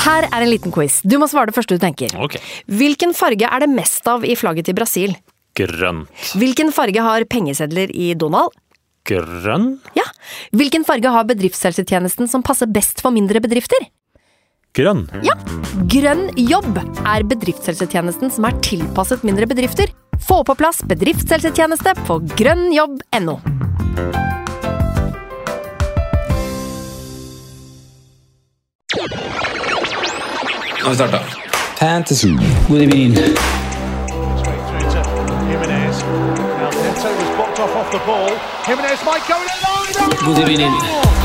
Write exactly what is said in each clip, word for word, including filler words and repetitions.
Her er en liten quiz. Du må svare det første du tenker. Ok. Hvilken farge er det mest av i flagget til Brasil? Grønt. Hvilken farge har pengesedler i Donald? Grønn? Ja. Hvilken farge har bedriftshelsetjenesten som passer best for mindre bedrifter? Grønn. Ja. Grønn jobb er bedriftshelsetjenesten som er tilpasset mindre bedrifter. Få på plass bedriftshelsetjeneste på grønnjobb punktum no. Nå har vi startet. Fantasy. God evening. God evening.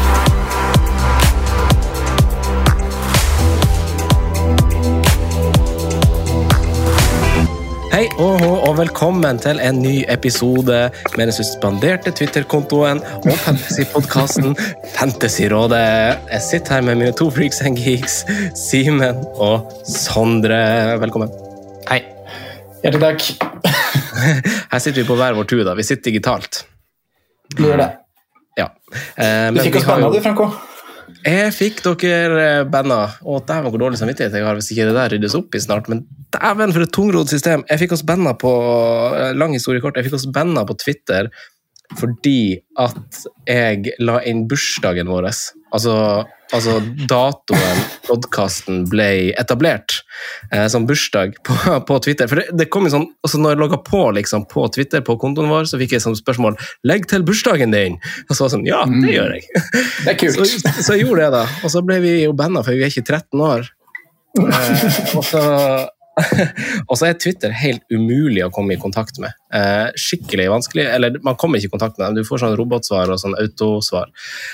Hei og hå, og velkommen til en ny episode med den suspenderte Twitter-kontoen og Fantasy-podcasten Fantasyrådet. Jeg sitter her med mine to freaks and geeks, Simen og Sondre. Velkommen. Hei. Hjertelig takk. Her sitter vi på hver vår tur da, vi sitter digitalt. Vi gjør det. Ja. Eh, du fikk oss banna du, Franco. Jeg fikk dere banna, og det var hvor dårlig samvittighet jeg har hvis ikke det der ryddes opp i snart, men dæven for et tungrodd system. Jeg fikk oss banna på, lang historiekort, jeg fikk oss banna på Twitter fordi at jeg la inn bursdagen vår, altså, altså datoen podcasten ble etablert eh, som bursdag på, på Twitter, for det, det kom jo sånn, altså når jeg logget på liksom på Twitter på kontoen vår, så fikk jeg sånn spørsmål, legg til bursdagen din, og så var sånn, ja, det gjør jeg. Det er kult. Så, så jeg gjorde det da, og så ble vi jo banna, for vi er ikke tretten år, eh, og så og så er Twitter helt umulig å komme i kontakt med. Eh, skikkelig vanskelig, eller man kommer ikke i kontakt med dem, du får sånn robotsvar og sånn autosvar.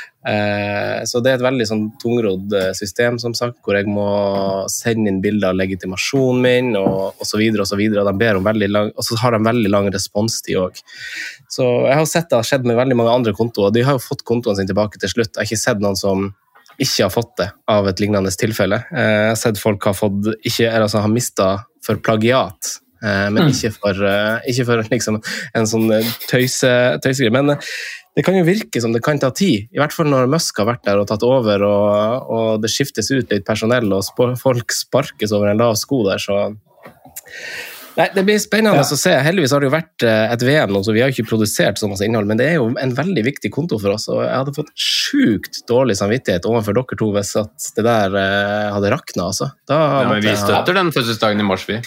Eh, så det er et veldig sånn tungrodd system, som sagt, hvor jeg må sende inn bilder av legitimasjonen min, og, og så videre og så videre, og, de ber om veldig lang, og så har de veldig lang responstid også. Så jeg har sett det har skjedd med veldig mange andre kontoer, og de har jo fått kontoen sin tilbake til slutt. Jeg har ikke sett noen som ikke har fått det av et lignende tilfelle. Jeg har sett folk har fått, ikke, altså har mistet for plagiat, men ikke for, ikke for liksom en sånn tøyse, tøysegreie. Men det kan jo virke som det kan ta tid, i hvert fall når Musk har vært der og tatt over, og, og det skiftes ut litt personell, og sp- folk sparkes over en lav sko der, så... Nei, det blir spennende ja. Å se. Heldigvis har det jo vært et V M nå, så vi har ikke produsert så masse innhold, men det er jo en veldig viktig konto for oss, og jeg hadde fått sjukt dårlig samvittighet overfor dere to hvis at det der uh, hadde raknet, altså. Da ja, men vi støtter ha... den fødselsdagen i mars, vi.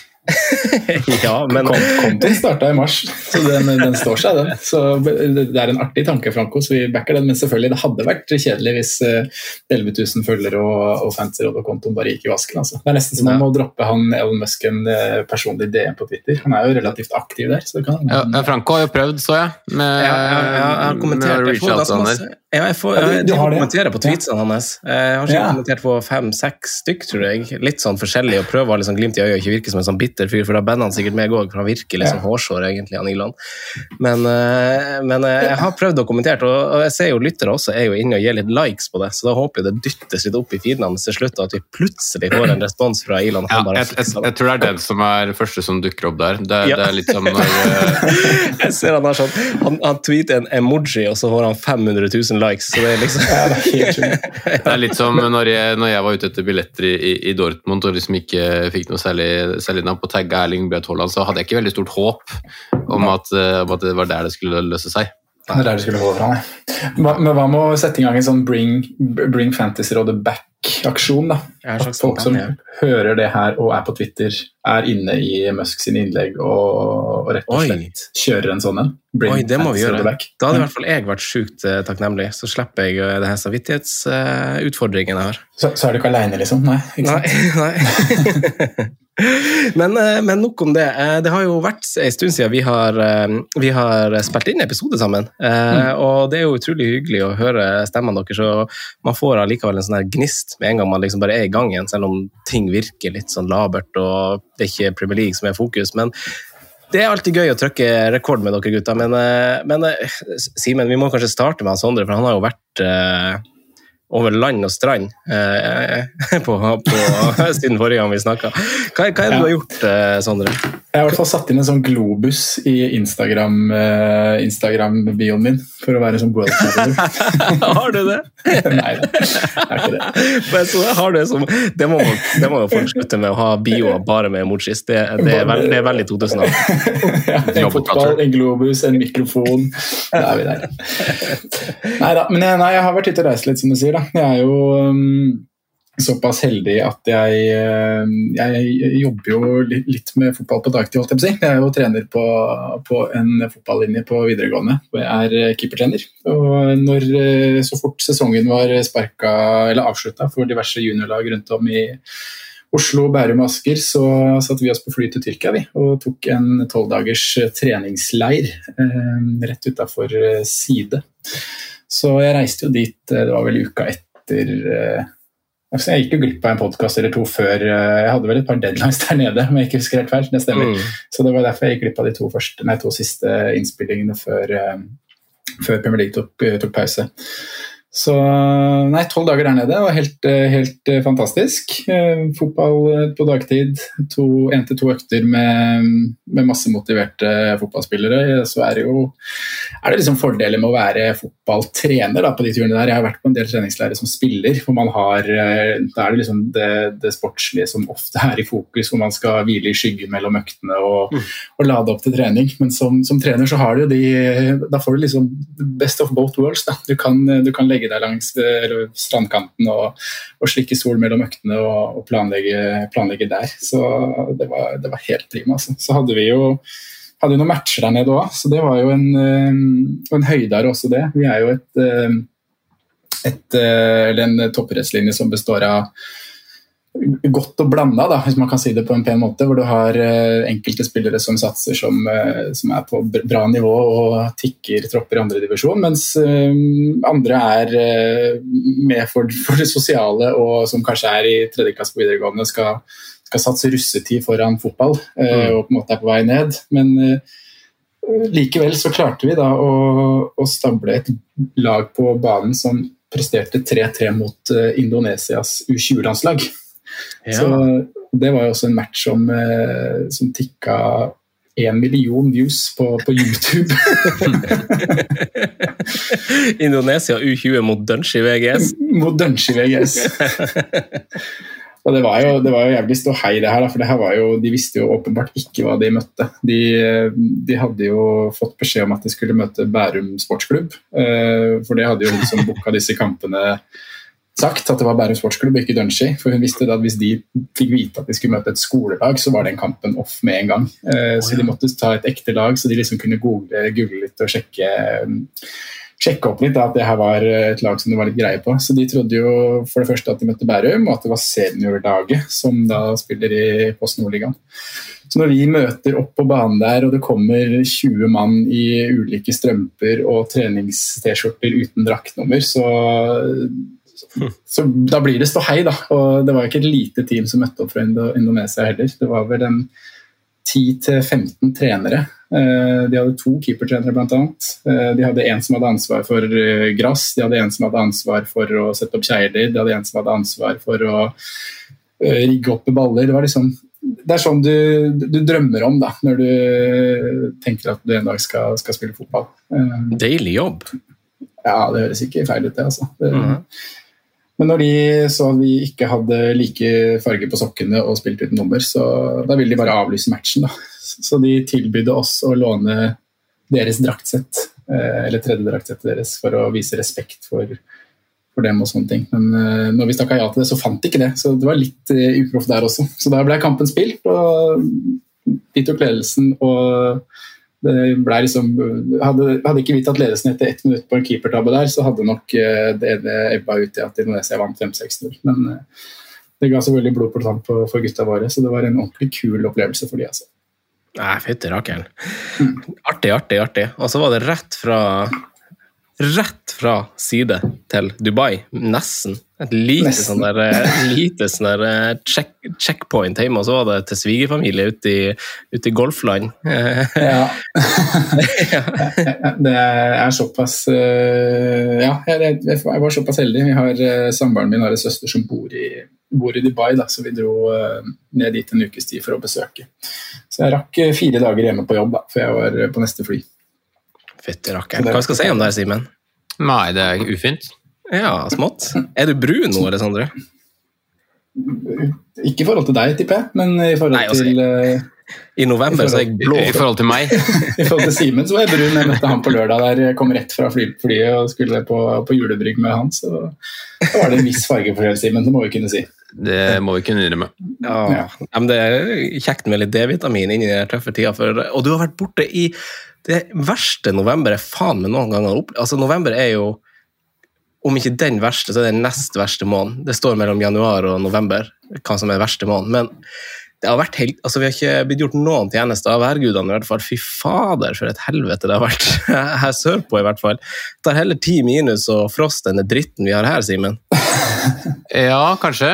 ja, men... Kontoen startet i mars, så den, den står seg, den. Så det er en artig tanke, Franco, så vi backer den, men selvfølgelig, det hadde vært kjedelig hvis elleve tusen følgere og, og fanser og kontoen bare gikk i vasken, altså. Det er nesten som man må droppe han Elon Musk en personlig D M på Twitter. Han er jo relativt aktiv der, så det kan... Ja, Franco har jo prøvd, så jeg, med, ja, ja, ja, jeg har kommentert, jeg får ganske masse... Ja, jeg får, jeg, de kommenterer på tweetsene hans. Jeg har ikke ja. kommentert på fem, seks stykk, tror jeg. Litt sånn forskjellig, og prøver å liksom glimt i øyet og ikke virke som en sånn bitter fyr, for da banner han sikkert meg også, for han virker litt sånn hårsår egentlig, han Ilan. Men, men jeg har prøvd å kommentere, og jeg ser jo lyttere også er jo inne og gir litt likes på det, så da håper jeg det dyttes litt opp i feeden hans til slutt, at vi plutselig får en respons fra Ilan. Ja, jeg, jeg, jeg tror det er den som er første som dukker opp der. Det, ja. det er litt som når... jeg ser han har sånn, han, han tweeter en emoji, og så har han fem hundre tusen likes, så det er liksom ja, det er helt skjønt. Det er litt som når jeg, når jeg var ute etter billetter i, i, i Dortmund og liksom ikke fikk noe særlig, særlig navn på tagge Erling Braut Haaland, så hadde jeg ikke veldig stort håp om at, om at det var der det skulle løse seg. Det er der det skulle gå fra, nei. Men hva med å sette i gang en sånn Bring, bring Fantasyrådet back-aksjon, da? At folk som hører det her og er på Twitter, er inne i Musk sine innlegg og, og rett og slett Oi. Kjører en sånn en. Oi, det må vi gjøre. Da hadde i hvert fall jeg vært sykt uh, takknemlig, så slipper jeg uh, det her samvittighetsutfordringen uh, jeg har. Så, så er du ikke alene, liksom? Nei, ikke sant? Nei, nei. men, uh, men nok om det. Uh, det har jo vært en stund siden vi har, uh, vi har spilt inn episode sammen, uh, mm. og det er jo utrolig hyggelig å høre stemmene deres, så man får allikevel en sånn her gnist med en gang man liksom bare er i gang igjen, selv om ting virker litt sånn labert, og det er ikke Premier League som er fokus, men det er alltid gøy å trykke rekord med dere gutter, men, men Simen, vi må kanskje starte med han Sondre, for han har jo vært over land og strand eh, på, på, siden forrige gang vi snakket. Hva, hva er det ja. du har gjort, eh, Sondre? Jeg har i hvert fall satt inn en sånn globus i Instagram, eh, Instagram-bioen min, for å være en sånn world traveler. Har du det? Nei, det er ikke det. Men så har du som, det må, det må jo folk slutte med å ha bioer bare med emojis. Det, det, er, veld, det er veldig to tusen år. Ja, en fotball, en globus, en mikrofon. Da er vi der. Neida, men jeg, nei, jeg har vært ute og reist litt, som du sier. Da. Jeg er jo um, såpass heldig at jeg, jeg jobber jo litt med fotball på dagtid, holdt jeg på å si. Jeg er jo trener på, på en fotballinje på videregående, hvor jeg er keepertrener. Og når så fort sesongen var sparket, eller avsluttet for diverse juniorlag rundt om i Oslo, Bærum og Asker, så satte vi oss på fly til Tyrkia vi, og tok en tolv dagers treningsleir eh, rett utenfor Side. Så jeg reiste jo dit, det var vel uka etter, eh, jeg gikk jo glipp av en podcast eller to før, jeg hadde vel et par deadlines der nede, men jeg ikke husker helt feil, det stemmer. Mm. Så det var derfor jeg gikk glipp av de to, første, nei, to siste innspillingene før, eh, før Premier League tok, tok pause. Så nei, tolv dager der nede var helt, helt fantastisk. Fotball på dagtid, to, en til to økter med, med masse motiverte fotballspillere. Så er det jo er det liksom fordeler med å være fotballtrener da, på de turene der. Jeg har vært på en del treningsleirer som spiller, hvor man har, da er det liksom det, det sportslige som ofte er i fokus, hvor man skal hvile i skyggen mellom øktene og, mm. og lade opp til trening. Men som, som trener så har du jo de, da får du liksom best of both worlds. Da. Du kan, du kan legge deg langs eller strandkanten og, og slikke sol mellom øktene og, og planlegge, planlegge der. Så det var, det var helt prima. Altså. Så hadde vi jo hadde jo noen matcher der nede også, så det var jo en, en høydere også det. Vi er jo et, et, eller en topprettslinje som består av godt og blandet, da, hvis man kan si det på en pen måte, hvor du har enkelte spillere som satser som, som er på bra nivå og tikker tropper i andre divisjon, mens andre er med for, for det sosiale og som kanskje er i tredje klasse på videregående skal, skal satse russetid foran fotball mm. og på en måte er på vei ned, men likevel så klarte vi da å, å stable et lag på banen som presterte tre tre mot Indonesias U tjue-landslag. Ja. Så det var jo også en match som, som tikka en million views på, på YouTube. Indonesia U tjue mot Dønski V G S. Mot Dønski V G S. Og det var jo, det var jo jævlig ståhei det her, for det her var jo, de visste jo åpenbart ikke hva de møtte. De, de hadde jo fått beskjed om at de skulle møte Bærum Sportsklubb, for det hadde jo hun som booka disse kampene sagt at det var Bærum Sportsklubb, ikke Dønski, for hun visste at hvis de fikk vite at de skulle møte et skolelag, så var den kampen off med en gang. Så de måtte ta et ekte lag, så de liksom kunne google, google litt og sjekke, sjekke opp litt da, at det her var et lag som det var litt greie på. Så de trodde jo for det første at de møtte Bærum, og at det var seniorlaget som da spiller i Post Nordligaen. Så når vi møter opp på banen der, og det kommer tjue mann i ulike strømper og trenings-t-skjorter uten draktnummer, så så da blir det ståhei da, og det var ikke et lite team som møtte opp fra Indonesia heller, det var vel en ti til femten trenere, de hadde to keepertrenere blant annet, de hadde en som hadde ansvar for grass, de hadde en som hadde ansvar for å sette opp kjeiler, de hadde en som hadde ansvar for å rigge opp baller, det var liksom det er sånn du, du drømmer om da, når du tenker at du en dag skal, skal spille fotball. Deilig jobb. Ja, det høres ikke feil ut det altså. Det, mm-hmm. Men når de så at vi ikke hadde like farge på sokkene og spilte uten nummer, så da ville de bare avlyse matchen da. Så de tilbydde oss å låne deres draktsett, eller tredje draktsettet deres, for å vise respekt for, for dem og sånne ting. Men når vi stakket ja til det, så fant de ikke det, så det var litt uproff der også. Så da ble kampen spilt, og de tok ledelsen, og det ble liksom, hadde, hadde ikke vi tatt ledelsen etter ett minutt på en keepertabbe der, så hadde nok det, det ebba ut i at Indonesia vant fem seks null. Men det ga selvfølgelig blod på tann for gutta våre, så det var en ordentlig kul opplevelse for de. Altså. Nei, fytte rakkeren. Mm. Artig, artig, artig. Og så var det rett fra rett fra side til Dubai, nesten. Et lite Nesten. sånn der, lite sånn der check, checkpoint hjemme, og så var det til svigerfamilie ute i, ute i golfland. Ja. Det er såpass uh, Ja, jeg, jeg var såpass heldig. Vi har uh, Samboeren min har en søster som bor i, bor i Dubai, da, så vi dro uh, ned dit en ukes tid for å besøke. Så jeg rakk uh, fire dager hjemme på jobb, da, for jeg var uh, på neste fly. Fytti rakker. Hva skal jeg si om det her, Simen? Nei, det er ufint. Ja, smått. Er du brun nå, Alessandre? Ikke i forhold til deg, tipper jeg, men i forhold Nei, altså, til uh, I november så er jeg blå. I forhold til meg. I forhold til Simen så var jeg brun. Jeg møtte han på lørdag der, jeg kom rett fra fly, flyet og skulle på, på julebrygg med han, så da var det en viss fargeforskjell, Simen, det må vi kunne si. Det må vi kunne innrømme. Ja, ja. Men det er kjekt med litt D-vitamin inn i den tøffe tida, for, og du har vært borte i det verste november er faen med noen ganger opp. Altså, november er jo, om ikke den verste, så er det den nest verste måneden. Det står mellom januar og november, hva som er verste måneden. Men det har vært helt, altså vi har ikke blitt gjort noen tjenester av værgudene i hvert fall. Fy fader, for et helvete det har vært her sørpå i hvert fall. Det tar heller ti minus og frost enn det dritten vi har her, Simen. Ja, kanskje.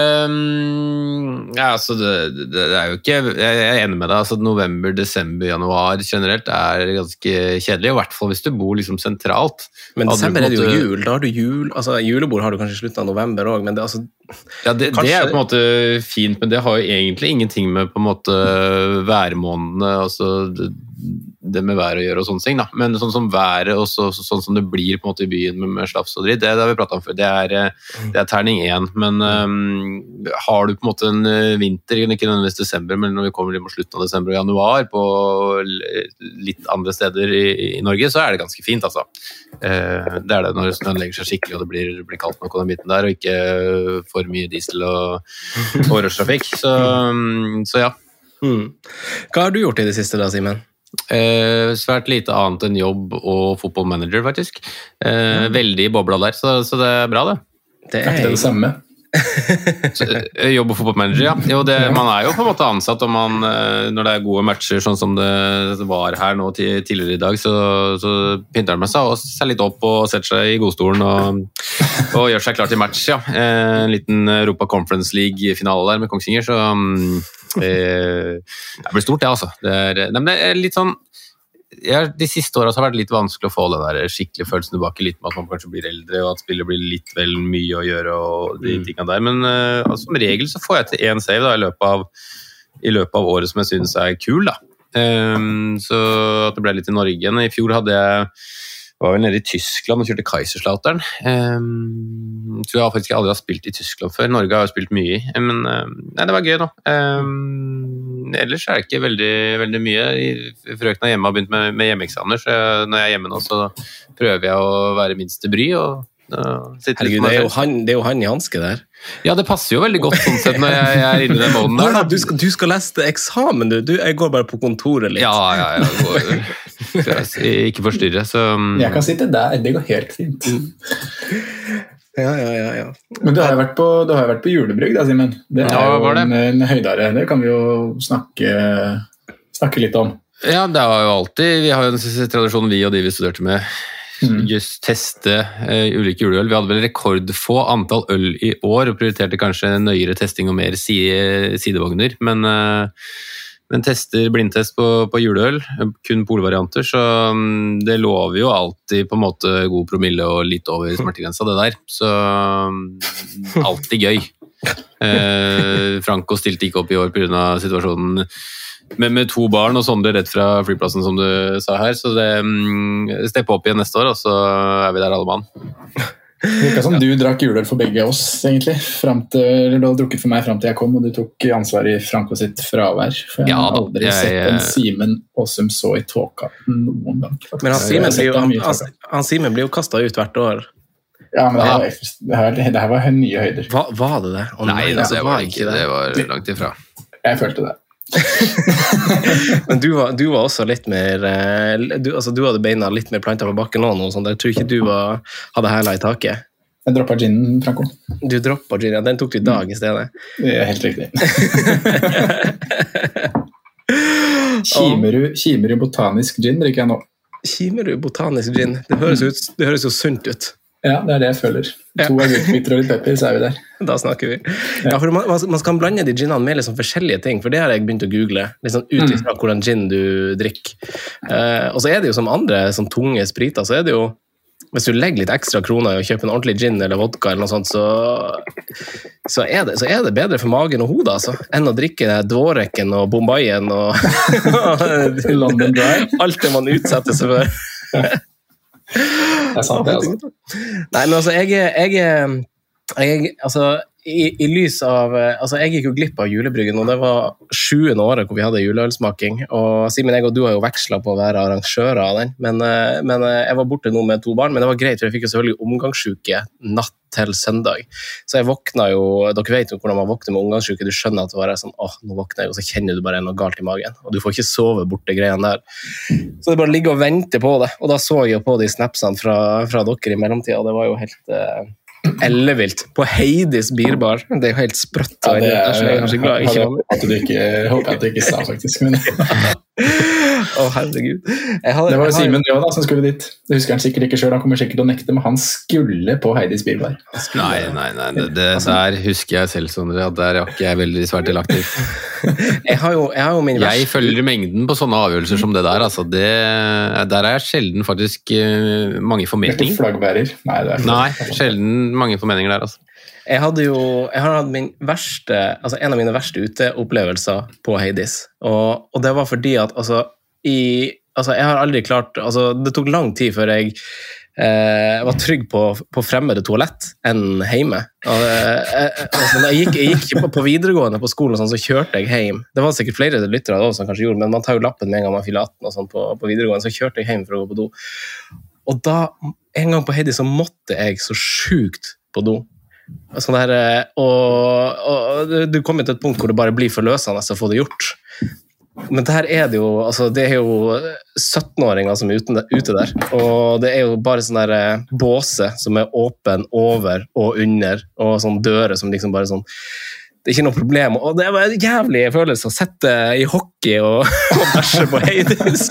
Um, ja, altså det, det, det er jo ikke, jeg er enig med deg, altså november, desember, januar generelt er ganske kjedelig, i hvert fall hvis du bor liksom sentralt. Men desember er det jo måte... jul, da har du jul, altså julebord har du kanskje sluttet av november også, men det, altså, ja, det, kanskje... det er på en måte fint, men det har jo egentlig ingenting med på en måte værmånedene, altså det, det med været å gjøre og sånne ting da, men sånn som været og så, så, sånn som det blir på en måte i byen med, med slafs og dritt, det, det har vi pratet om før, det er, det er terning én, men um, har du på en måte en vinter, ikke nødvendigvis desember, men når vi kommer mot slutten av desember og januar på litt andre steder i, i Norge, så er det ganske fint altså. Uh, det er det når snøen legger seg skikkelig og det blir, blir kaldt nok på den midten der, og ikke for mye diesel og, og rushtrafikk, så, um, så ja. Hmm. Hva har du gjort i det siste da, Simen? Eh, svært lite annet enn jobb og fotballmanager faktisk. Eh, veldig i bobla der, så, så det er bra det. Det er ikke det samme. Så, jobb og fotballmanager, ja. Jo, det, man er jo på en måte ansatt om man, når det er gode matcher, sånn som det var her nå tidligere i dag, så, så pynter man seg og ser litt opp og setter seg i godstolen og, og gjør seg klar til match, ja. En liten Europa Conference League-finale der med Kongsvinger, så eh, det blir stort det, altså. Det er, det er litt sånn Ja, de siste årene har det vært litt vanskelig å få den der skikkelig følelsen tilbake, litt med at man kanskje blir eldre, og at spillet blir litt vel mye å gjøre, og de mm. tingene der. Men uh, altså, som regel så får jeg til én save da, i, løpet av, i løpet av året som jeg synes er kul. Da. Um, så at det ble litt i Norge igjen. I fjor hadde jeg, var vel nede i Tyskland og kjørte Kaiserslautern. Um, jeg tror jeg faktisk aldri har spilt i Tyskland før. Norge har jo spilt mye i, men uh, nei, det var gøy da. Um, ellers er det ikke veldig, veldig mye. Frøkene hjemme har begynt med, med hjemmeeksamener, så når jeg er hjemme nå, så prøver jeg å være minst til bry. Og, og Herregud, det er, jo han, det er jo han i hanske der. Ja, det passer jo veldig godt sånn sett når jeg, jeg er inne i den måten der. Ja, du, skal, du skal lese eksamen, du. du. Jeg går bare på kontoret litt. Ja, ja, ja. Går, skal jeg ikke forstyrre, så... Jeg kan sitte der, det går helt fint. Ja, ja, ja, ja. Men du har jo vært på, du har jo vært på julebrygg da, Simen. Det er ja, jo det? En, en høydare. Det kan vi jo snakke, snakke litt om. Ja, det har jo alltid, vi har jo en tradisjon vi og de vi studerte med, mm. just teste uh, ulike juleøl. Vi hadde vel rekordfå antall øl i år, og prioriterte kanskje nøyere testing og mer side, sidevogner, men... Uh, Men tester blindtest på, på juleøl, kun polvarianter, så um, det lover jo alltid på en måte god promille og litt over smertegrensa, det der. Så um, alltid gøy. Eh, Franco stilte ikke opp i år på grunn av situasjonen med, med to barn og Sondre rett fra flyplassen, som du sa her. Så det um, steppe opp igjen neste år, og så er vi der alle mann. Det virket som du drakk juleøl for begge oss, egentlig. Frem til, eller du hadde drukket for meg frem til jeg kom, og du tok ansvar i Franco sitt fravær. For jeg ja, har aldri jeg, sett en Simen Åsum så i tåka noen gang. Faktisk. Men han Simen blir, han, han Simen blir jo kastet ut hvert år. Ja, men det her, det her, det her var nye høyder. Hva, var det det? Oh, nei, nei, det var ikke det. Det var langt ifra. Jeg følte det. Men du var, du var også litt mer du, altså, du hadde beina litt mer plantet på bakken og noe sånt. Jeg tror ikke du var, hadde hæla i taket. Jeg droppet ginen, Franco. Du droppet ginen, ja, den tok du i dag i stedet. Det er helt riktig. Kimerud, Kimerud botanisk gin drikker jeg nå. Kimerud botanisk gin. Det høres, ut, det høres jo sunt ut. Ja, det er det jeg føler. Ja. To agurkbiter og litt pepper, så er vi der. Da snakker vi. Ja, for man, man skal blande de ginene med liksom forskjellige ting, for det har jeg begynt å google, liksom ut ifra hvordan gin du drikker. Eh, og så er det jo som andre sånn tunge spriter, så er det jo hvis du legger litt ekstra kroner i å kjøpe en ordentlig gin eller vodka, eller noe sånt, så, så, er, det, så er det bedre for magen og hodet, altså, enn å drikke Dvorekken og Bombayen og London Dry. Alt det man utsetter seg for. Det er sant, det, altså. Nei, men altså, jeg, jeg, jeg altså, i, i lys av, altså, jeg gikk jo glipp av julebryggen, og det var sjuende året hvor vi hadde juleølsmaking, og Simen, jeg og du har jo vekslet på å være arrangører av den, men, men jeg var borte nå med to barn, men det var greit, for jeg fikk jo selvfølgelig omgangssyke natt til søndag, så jeg våkna jo, dere vet jo hvordan man våkner med omgangssyke, du skjønner at det var sånn, åh, nå våkner jeg, og så kjenner du bare noe galt i magen, og du får ikke sove borte greiene der, så det bare ligger og venter på det, og da så jeg jo på de snapsene fra, fra dere i mellomtida, og det var jo helt eh, ellevilt, på Heidis Birbar, det er jo helt sprøtt, ja, det er, så jeg er kanskje glad ikke var at du ikke, håper at du ikke sa faktisk, men å, herregud. Jeg hadde, det var jo jeg Simen da, som skulle dit. Det husker han sikkert ikke selv, han kommer sikkert til å nekte, men han skulle på Heidis Birbar. Nei, nei, nei, det, det der husker jeg selv, Sondre, at der er ikke jeg veldig svært delaktig. jeg har jo, jeg har jo min Jeg følger mengden på sånne avgjørelser som det der, altså, det, der er sjelden faktisk uh, mange formeninger. Ikke flaggbærer. Nei, det er Nei, sjelden mange formeninger der, altså. Jeg hadde jo, jeg har hatt min verste, altså en av mine verste uteopplevelser på Heidis, og, og det var fordi at, altså, i, altså jeg har aldri klart, altså det tok lang tid før jeg eh, var trygg på, på fremmede toalett enn hjemme. Og, eh, altså, jeg, gikk, jeg gikk på, på videregående på skolen, og sånn, så kjørte jeg hjem. Det var sikkert flere lyttere da, som kanskje gjorde, men man tar jo lappen med en gang man fyller atten og sånn på, på videregående, så kjørte jeg hjem for å gå på do. Og da, en gang på Heidis, så måtte jeg så sjukt på do. Sånn der, og, og du kommer til et punkt hvor det bare blir forløsende å få det gjort. Men det her er det jo, altså det er jo sytten-åringer som er ute, ute der, og det er jo bare sånn der båse som er åpen over og under, og sånn dører som liksom bare sånn, det er ikke noe problem, og det var en jævlig følelse å sette i hockey og, og bæsje på Heidis.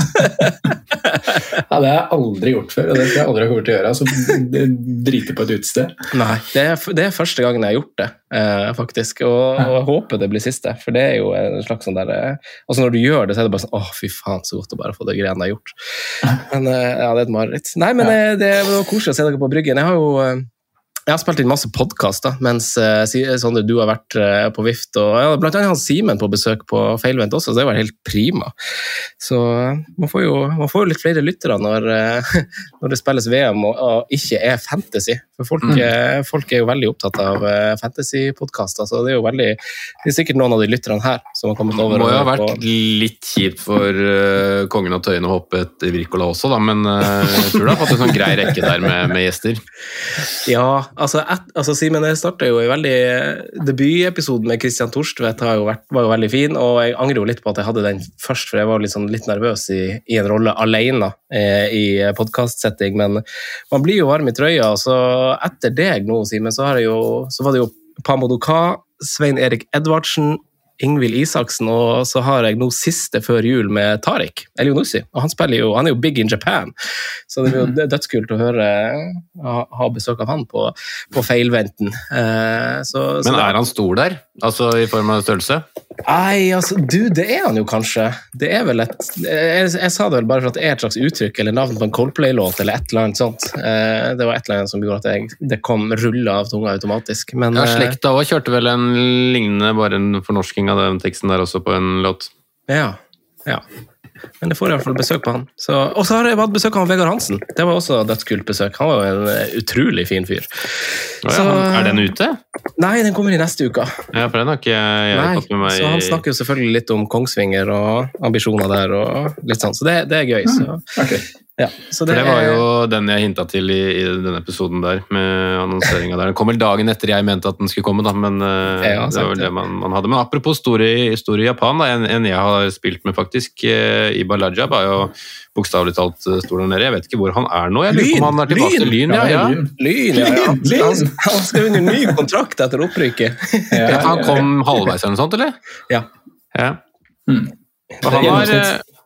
Ja, det har jeg aldri gjort før, og det skal jeg aldri ha kommet til å gjøre, altså drite på et utested. Nei, det er, det er første gangen jeg har gjort det, eh, faktisk, og, og jeg håper det blir siste, for det er jo en slags sånn der, altså når du gjør det, så er det bare sånn, åh, fy faen, så godt å bare få det greiene jeg har gjort. Men eh, ja, det er et mareritt. Nei, men eh, det var koselig å se dere på bryggen. Jeg har jo... Eh, Jeg har spilt inn masse podcaster, mens uh, Sondre, du har vært uh, på Vift, og ja, blant annet han Simen på besøk på Feilvendt også, så det var helt prima. Så uh, man, får jo, man får jo litt flere lyttere når, uh, når det spilles V M og, og ikke er fantasy. For folk, mm. uh, folk er jo veldig opptatt av uh, fantasy-podcaster, så det er jo veldig, det er sikkert noen av de lytterne her som har kommet over. Det må jo ha vært på. Litt kjipt for uh, kongen av Tøyen å hoppe etter Virkola også, da, men uh, jeg tror du har fått en sånn grei rekke der med, med gjester. Ja, Altså, et, altså Simen, jeg startet jo i veldig debutepisoden med Christian Torstvedt har jo vært, var jo veldig fin, og jeg angrer jo litt på at jeg hadde den først, for jeg var litt, sånn, litt nervøs i, i en rolle alene eh, i podcast-setting, men man blir jo varm i trøya, så etter deg nå, Simen, så, har jeg jo, så var det jo Pamodoka, Svein Erik Edvardsen, Ingvild Isaksen, og så har jeg nå siste før jul med Tariq Elionussi, og han spiller jo, han er jo big in Japan, så det er jo dødskult å høre, ha, ha besøk av han på, på Feilventen. Eh, så, så Men er det, han stor der? Altså i form av størrelse? Nei, altså, du, det er han jo kanskje. Det er vel et, jeg, jeg sa det vel bare for at det er et slags uttrykk, eller navn på en Coldplay-låt, eller et eller annet sånt. Eh, det var et eller annet som gjorde at jeg, det kom rulle av tunga automatisk. Men, ja, Slekta også kjørte vel en lignende, bare en fornorsking av den teksten der også på en låt. Ja, ja. Men det får i hvert fall besøk på han. Så, og så har jeg hatt besøk av Vegard Hansen. Det var også dødskult besøk. Han var jo en utrolig fin fyr. Ja, så, er den ute? Nei, den kommer i neste uke. Ja, for den har ikke jeg, jeg nei, tatt med meg. Så han snakker jo selvfølgelig litt om Kongsvinger og ambisjoner der og litt sånn, så det, det er gøy. Så. Okay. Ja, så det, for det var jo den jeg hintet til i, i denne episoden der, med annonseringen der. Den kom vel dagen etter jeg mente at den skulle komme, da, men uh, ja, det var vel det man, man hadde. Men apropos store, store Japan, da, en, en jeg har spilt med faktisk, uh, i Balaja, var jo bokstavlig talt uh, stor der nede. Jeg vet ikke hvor han er nå. Jeg lurer på om han er tilbake til Lyn. Ja, ja. Lyn, ja, ja. Han, han skal under ny kontrakt etter opprykket. Ja, ja, han kom halvveis eller noe sånt, eller? Ja. Ja. Hmm. Og han har...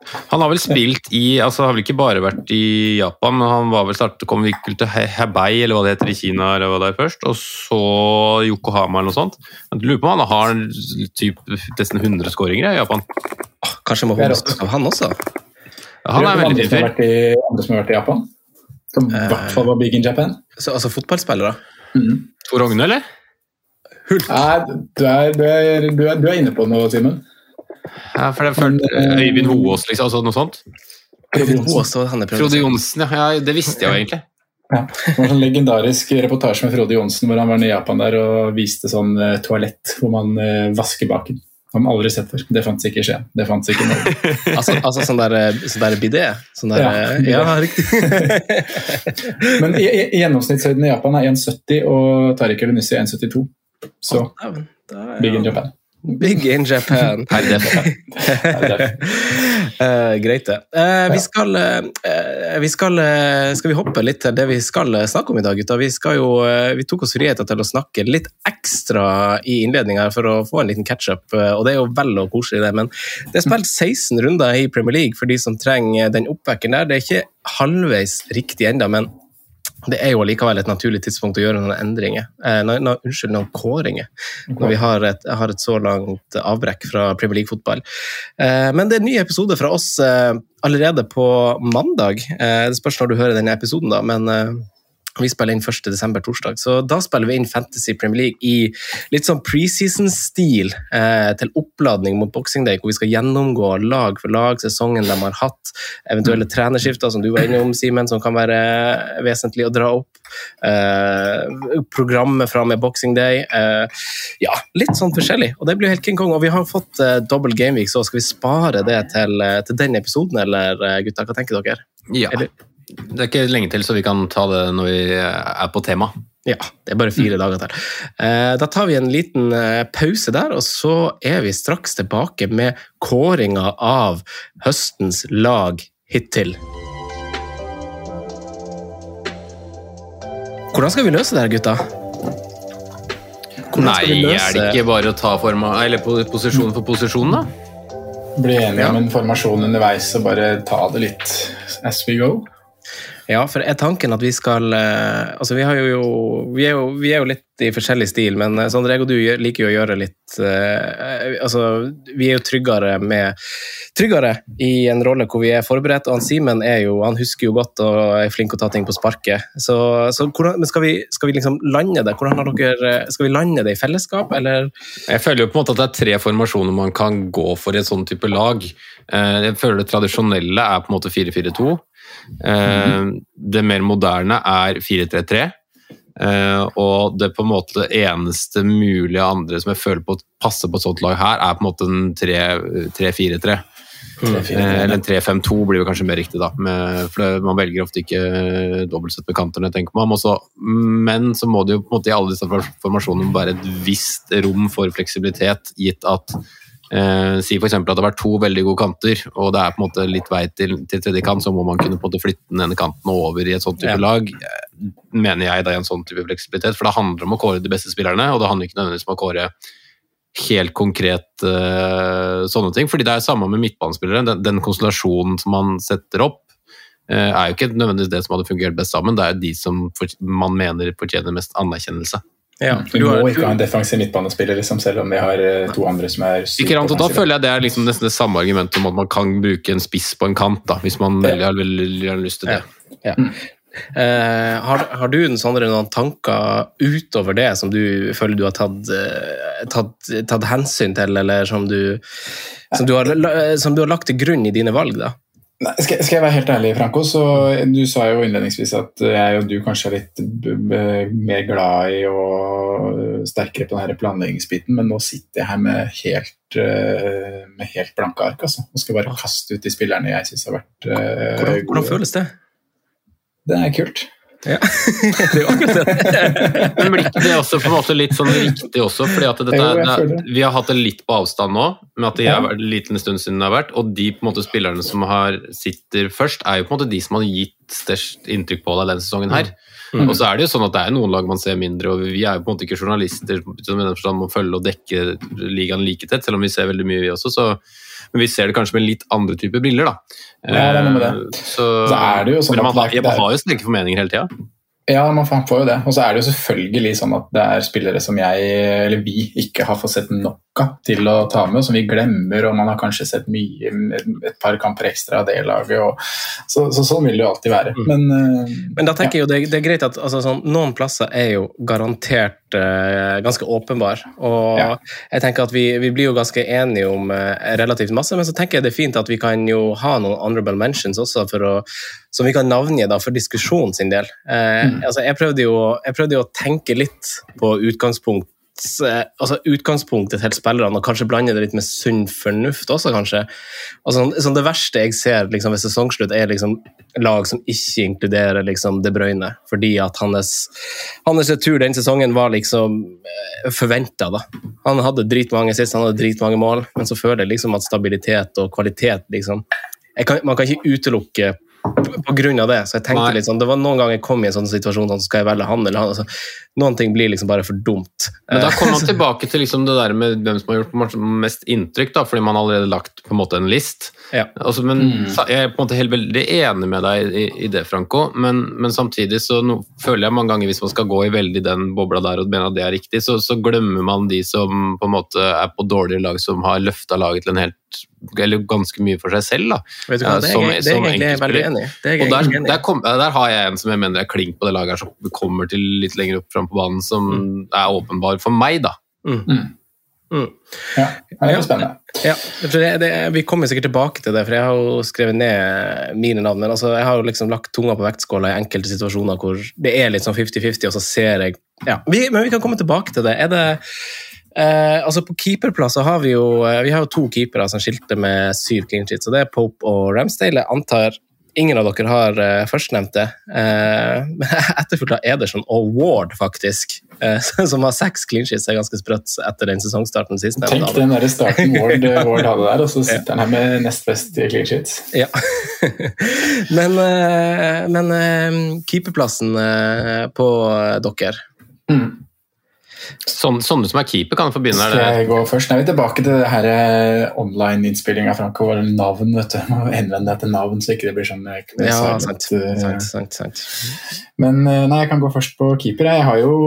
Han har vel spilt i, altså har vel ikke bare vært i Japan, men han var vel startet, kom vel til Hebei, eller hva det heter i Kina, eller hva det er først, og så Yokohama eller noe sånt. Jeg lurer på om han har typ nesten hundre skåringer i Japan. Kanskje må holde av han også? Ja, han er veldig fin fyr. Andre som har vært i Japan? Som i hvert fall var big in Japan. Så, altså fotballspillere? Mm. Tor Ogne, eller? Hult. Nei, du er, du, er, du, er, du er inne på noe, Simon. Ja, for det er følt Øyvind Hoås, liksom, altså noe sånt. Øyvind Hoås, Frode Jonsen, ja. ja, det visste jeg jo egentlig. Ja, det var en sånn legendarisk reportasje med Frode Jonsen, hvor han var i Japan der og viste sånn uh, toalett, hvor man uh, vasker baken. Det har man aldri sett før. Det fantes ikke i Skien. Det fantes ikke i Norge. altså, altså sånn der, sånn der bidé? Sånn der, ja, ja, riktig. Men i, i, i gjennomsnittshøyden i Japan er en sytti, og Tariq Elunussi er en syttito. Så, oh, da, da, ja. big in Japan. Big in Japan. uh, greit det. Uh, vi skal, uh, vi skal, uh, skal vi hoppe litt til det vi skal snakke om i dag, gutta? Vi, skal jo, uh, vi tok oss friheten til å snakke litt ekstra i innledningen for å få en liten catch-up, uh, og det er jo vel og koselig det, men det er spilt seksten runder i Premier League for de som trenger den oppvekken der. Det er ikke halvveis riktig enda, men det er jo likevel et naturlig tidspunkt å gjøre noen endringer. Eh, no, no, unnskyld, noen kåringer. Når vi har et, har et så langt avbrekk fra Premier League-fotball. Eh, men det er en ny episode fra oss eh, allerede på mandag. Eh, det spørs når du hører denne episoden da, men eh, vi spiller inn første desember torsdag, så da spiller vi inn Fantasy Premier League i litt sånn preseason-stil eh, til oppladning mot Boxing Day, hvor vi skal gjennomgå lag for lag, sesongen de har hatt, eventuelle trenerskifter som du var inne om, Simen, som kan være vesentlig å dra opp, eh, programmet fra med Boxing Day, eh, ja, litt sånn forskjellig, og det blir helt King Kong, og vi har fått eh, double game week, så skal vi spare det til, til den episoden, eller gutta, hva tenker dere? Ja. Eller? Det er ikke lenge til, så vi kan ta det når vi er på tema. Ja, det er bare fire dager til. Da tar vi en liten pause der, og så er vi straks tilbake med kåringa av høstens lag hittil. Hvordan skal vi løse det her, gutta? Nei, er det ikke bare å ta forma, eller posisjon for posisjon da? Bli enige ja. om en formasjon underveis og bare ta det litt as we go. Ja, for er tanken at vi skal, altså vi, har jo, vi, er jo, vi er jo litt i forskjellig stil, men sånn Rego, du liker jo å gjøre litt, eh, altså vi er jo tryggere med, tryggere i en rolle hvor vi er forberedt, og han Simen er jo, han husker jo godt og er flink å ta ting på sparket, så, så hvordan, men skal vi, skal vi liksom lande det, hvordan har dere, skal vi lande det i fellesskap, eller? Jeg føler jo på en måte at det er tre formasjoner man kan gå for i et sånn type lag. Jeg føler det tradisjonelle er på en måte fire fire to, det mer moderne er fire tre tre, og det på en måte eneste mulige andre som jeg føler på å passe på et sånt lag her er på en måte en tre fire tre, eller en tre fem to blir jo kanskje mer riktig da, for man velger ofte ikke dobbeltsett med kanterne, tenker man også, men så må det jo på en måte i alle disse formasjonene være et visst rom for fleksibilitet, gitt at Eh, si for eksempel at det har vært to veldig gode kanter, og det er på en måte litt vei til, til tredje kant, så må man kunne på en måte flytte den ene kanten over i et sånt type ja. lag, mener jeg da i en sånn type fleksibilitet, for det handler om å kåre de beste spillerne, og det handler ikke nødvendigvis om å kåre helt konkret uh, sånne ting, fordi det er samme med midtbanespillere, den, den konstellasjonen som man setter opp, uh, er jo ikke nødvendigvis det som hadde fungert best sammen, det er de som for, man mener fortjener mest anerkjennelse. Ja, vi må ikke ha en defensiv midtbanespiller, liksom, selv om vi har to andre som er sykt. Ikke rart, og da føler jeg det er liksom nesten det samme argumentet om at man kan bruke en spiss på en kant, da, hvis man veldig har veldig lyst til det. Ja. Ja. Uh, har, har du Sondre, noen tanker utover det som du føler du har tatt, uh, tatt, tatt hensyn til, eller som du, som, du har, som du har lagt til grunn i dine valg, da? Nei, skal, skal jeg være helt ærlig, Franco, så du sa jo innledningsvis at jeg og du kanskje er litt b- b- mer glad i og sterkere på denne planleggingsbiten, men nå sitter jeg her med helt, med helt blanke ark, altså, og skal bare kaste ut de spillerne jeg synes har vært uh, hvordan, hvordan føles det? Det er kult. Ja, det er jo akkurat det. Men blir ikke det også på en måte litt sånn riktig også, fordi at dette, jo, det, vi har hatt det litt på avstand nå, med at det har vært en liten stund siden det har vært, og de på en måte spillerne som har sitter først, er jo på en måte de som har gitt størst inntrykk på deg denne sesongen her. Mm. Og så er det jo sånn at det er noen lag man ser mindre, og vi er jo på en måte ikke journalister som i den forstand må følge og dekke ligaen like tett, selv om vi ser veldig mye vi også, så men vi ser det kanskje med litt andre typer briller da. Ja, det er noe med det. Så, så er det jo sånn men man, at jeg har jo sterke formeninger hele tiden. Ja, man får jo det. Og så er det jo selvfølgelig sånn at det er spillere som jeg, eller vi, ikke har fått sett nok av til å ta med, som vi glemmer, og man har kanskje sett mye, et par kamper ekstra av det laget, og så, så sånn vil det jo alltid være. Mm. Men, Men da tenker ja. jeg jo, det, det er greit at altså, sånn, noen plasser er jo garantert eh, ganske åpenbar, og ja. jeg tenker at vi, vi blir jo ganske enige om eh, relativt masse, men så tenker jeg det er fint at vi kan jo ha noen honorable mentions også, for å, som vi kan navnge da, for diskusjon sin del. Eh, mm. altså, jeg, prøvde jo, jeg prøvde jo å tenke litt på utgangspunkt altså utgangspunktet til spillerne, og kanskje blande det litt med sunn fornuft også, kanskje. Altså, sånn det verste jeg ser liksom, ved sesongslutt er liksom lag som ikke inkluderer liksom, De Bruyne, fordi at hans, hans tur den sesongen var liksom forventet da. Han hadde dritmange sist, han hadde dritmange mål, men så føler jeg liksom at stabilitet og kvalitet liksom, jeg kan, man kan ikke utelukke på grunn av det, så jeg tenkte Nei. litt sånn, det var noen ganger jeg kom i en sånn situasjon, sånn, så skal jeg velge han eller han, altså, noen ting blir liksom bare for dumt. Men da kommer man tilbake til liksom det der med hvem som har gjort mest inntrykk da, fordi man har allerede lagt på en måte en list. Ja. Altså, men mm. jeg er på en måte helt veldig enig med deg i, i det, Franco, men, men samtidig så no, føler jeg mange ganger hvis man skal gå i veldig den bobla der og mener at det er riktig, så, så glemmer man de som på en måte er på dårligere lag, som har løftet laget til en helt eller ganske mye for seg selv da. Vet du hva, det er, som, det er som egentlig jeg veldig enig i. Og der, der, kom, der har jeg en som jeg mener er klink på det laget her, som kommer til litt lenger opp frem på banen, som mm. er åpenbar for meg da. Mm. Mm. Mm. Ja, det er spennende. Ja, det, det, vi kommer sikkert tilbake til det, for jeg har jo skrevet ned mine navn, men altså, jeg har jo liksom lagt tunga på vektskåla i enkelte situasjoner hvor det er litt sånn fifty fifty, og så ser jeg, ja, vi, men vi kan komme tilbake til det. Er det Eh, altså på keeperplass så har vi jo vi har jo to keepere som skilte med syv clean sheets, så det er Pope og Ramsdale. Jeg antar ingen av dere har uh, førstnevnte, uh, etterfulgt av Ederson og Ward faktisk, uh, som har seks clean sheets, er ganske sprøtt etter den sesongstarten sist. Tenk den der starten Ward, Ward hadde der, og så sitter han her med nest best clean sheets. Ja. men uh, men uh, keeperplassen uh, på dere. Mm. Sånn, sånne som er keeper kan få begynne. Skal jeg gå først? Nå er vi tilbake til det her online-innspilling av Franco, og navn, vet du. Må henvende deg til navn, så ikke det blir sånn... Ja, sant, sant, sant, sant. Men nei, jeg kan gå først på keeper. Jeg har jo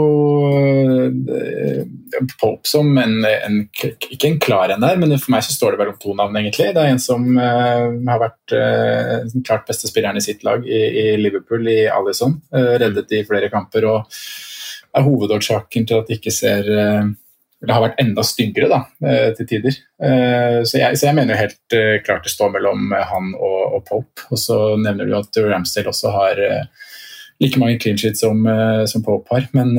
uh, Pope som en, en, ikke en klar en der, men for meg så står det vel om to navn egentlig. Det er en som uh, har vært uh, klart beste spilleren i sitt lag i, i Liverpool, i Alisson, uh, reddet i flere kamper, og er hovedårsaken til at det ikke ser det har vært enda styggere da, til tider. Så jeg, så jeg mener jo helt klart det står mellom han og, og Pope, og så nevner du at Ramsdale også har like mange clean sheets som, som Pope har, men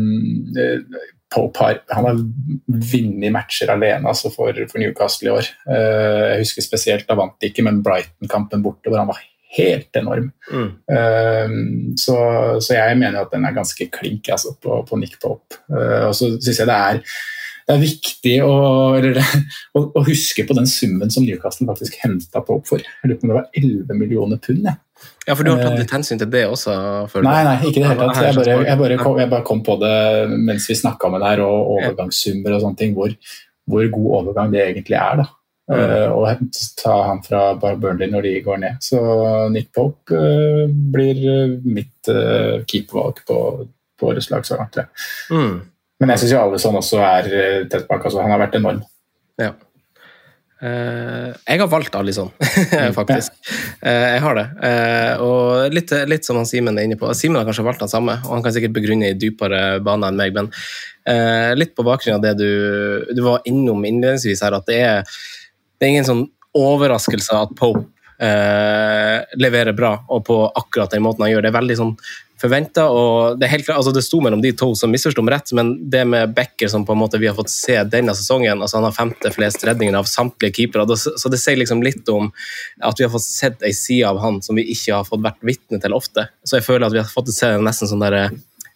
Pope har, han har vunnet matcher alene altså for, for Newcastle i år. Jeg husker spesielt, da vant de ikke, men Brighton-kampen borte, hvor han var helt enorm. Mm. Uh, så, så jeg mener at den er ganske klink altså, på, på Nick Pope. Uh, og så synes jeg det er, det er viktig å, eller, å, å huske på den summen som Newcastle faktisk hentet Pope for. Jeg lurer på om det var elleve millioner pund. Ja. Ja, for du har tatt litt hensyn til det også? Nei, nei, ikke det hele tatt. Jeg bare, jeg bare, kom, jeg bare kom på det mens vi snakket om det her, og overgangssummer og sånne ting, hvor, hvor god overgang det egentlig er da. Uh, og ta han fra Burnley når de går ned. Så Nick Pope uh, blir mitt uh, keepervalg på, på årets lag så langt. Mm. Men jeg synes jo Alisson også er uh, tett bak, altså han har vært enorm. Ja. Uh, jeg har valgt Alisson, faktisk. Uh, jeg har det. Uh, og litt, litt som han Simen er inne på. Simen har kanskje valgt han samme, og han kan sikkert begrunne i dypere baner enn meg, men uh, litt på bakgrunn av det du, du var innom innledningsvis her, at det er Det er ingen sånn overraskelse at Pope eh, leverer bra, og på akkurat den måten han gjør. Det er veldig sånn forventet, og det er helt klart, altså det sto mellom de to som misforstod meg rett, men det med Becker som på en måte vi har fått se denne sesongen, altså han har femte flest redninger av samtlige keepere, så det sier liksom litt om at vi har fått sett en side av han som vi ikke har fått vært vitne til ofte. Så jeg føler at vi har fått se nesten sånn der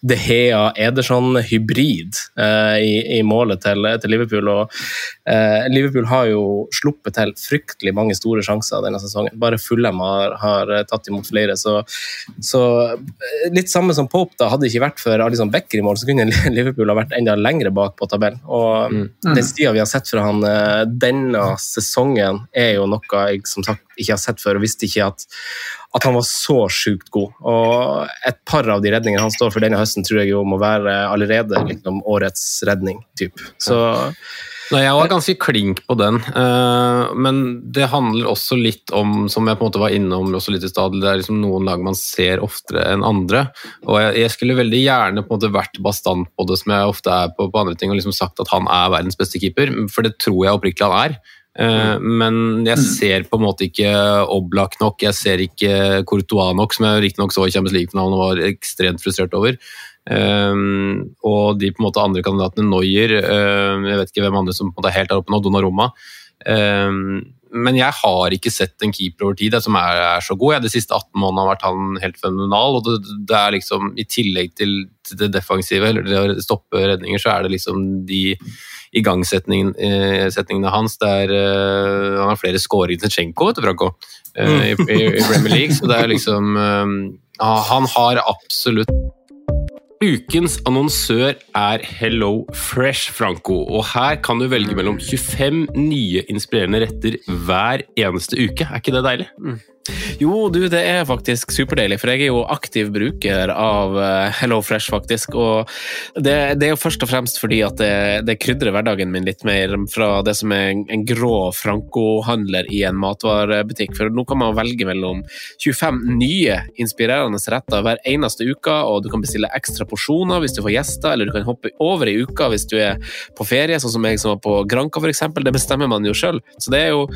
De Gea Ederson-hybrid uh, i, i målet til, til Liverpool. Og, uh, Liverpool har jo sluppet til fryktelig mange store sjanser denne sesongen. Bare Fulham har, har tatt imot flere. Så, så litt samme som Pope da, hadde det ikke vært for Alisson Becker i mål, så kunne Liverpool ha vært enda lengre bak på tabellen. Og mm. den stilen vi har sett fra han uh, denne sesongen er jo noe jeg som sagt ikke har sett før, og visste ikke at, at han var så sykt god. Og et par av de redningene han står for denne høsten tror jeg jo må være allerede liksom, årets redning. Typ. Så... Nei, jeg var ganske klink på den, men det handler også litt om, som jeg på en måte var innom også litt i stad, det er liksom noen lag man ser oftere enn andre, og jeg, jeg skulle veldig gjerne på en måte vært bastant på det, som jeg ofte er på, på andre ting, og liksom sagt at han er verdens beste keeper, for det tror jeg oppriktig han er. Uh, men jeg ser på en måte ikke Oblak nok, jeg ser ikke Courtois nok, som jeg riktig nok så i Champions League-finalen og var ekstremt frustrert over. Um, og de på en måte andre kandidatene, Neuer, uh, jeg vet ikke hvem andre som på en måte er helt der oppe nå, Donnarumma. Um, men jeg har ikke sett en keeper over tid som er, er så god. Jeg, de siste atten månedene har vært han helt fenomenal, og det, det er liksom i tillegg til, til det defensive, eller det å stoppe redninger, så er det liksom de igangsetningene hans, der uh, han har flere scorer i Zinchenko, vet du, Franco, uh, i, i, i Premier League, så det er liksom um, han har absolutt. Ukens annonsør er Hello Fresh, Franco, og her kan du velge mellom tjuefem nye inspirerende retter hver eneste uke. Er ikke det deilig? Mm. Jo, du, det er faktisk superdeilig, for jeg er jo aktiv bruker av Hello Fresh faktisk, og det, det er jo først og fremst fordi at det, det krydrer hverdagen min litt mer fra det som er en grå Franco-handler i en matvarebutikk, for nå kan man velge mellom tjuefem nye inspirerende retter hver eneste uke, og du kan bestille ekstra porsjoner hvis du får gjester, eller du kan hoppe over i uka hvis du er på ferie, sånn som jeg som var på Granca for eksempel, det bestemmer man jo selv, så det er jo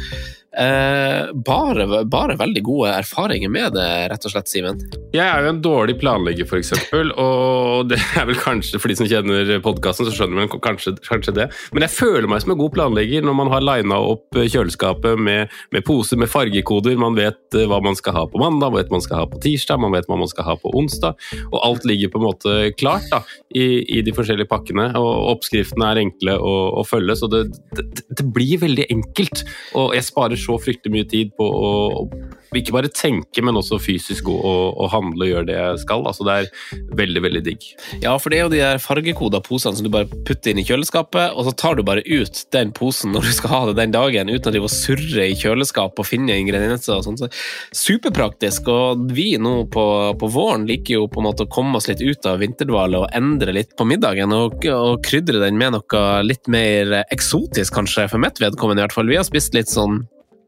Eh, bare, bare veldig gode erfaringer med det, rett og slett, Simen. Jeg er jo en dårlig planlegger, for eksempel, og det er vel kanskje, for de som kjenner podcasten, så skjønner man kanskje, kanskje det. Men jeg føler meg som en god planlegger når man har linet opp kjøleskapet med, med poser med fargekoder. Man vet hva man skal ha på mandag, man vet hva man skal ha på tirsdag, man vet hva man skal ha på onsdag, og alt ligger på en måte klart da, i, i de forskjellige pakkene, og oppskriftene er enkle å, å følge, så det, det, det blir veldig enkelt, og jeg sparer så fryktelig mye tid på å, å ikke bare tenke, men også fysisk å, å handle og gjøre det jeg skal. Altså det er veldig, veldig digg. Ja, for det er jo de der fargekoda posene som du bare putter inn i kjøleskapet, og så tar du bare ut den posen når du skal ha det den dagen, uten at du må surre i kjøleskap og finne ingredienser og sånt. Så superpraktisk, og vi nå på, på våren liker jo på en måte å komme oss litt ut av vinterdvale og endre litt på middagen, og, og krydre den med noe litt mer eksotisk kanskje, for mitt vedkommende i hvert fall. Vi har spist litt sånn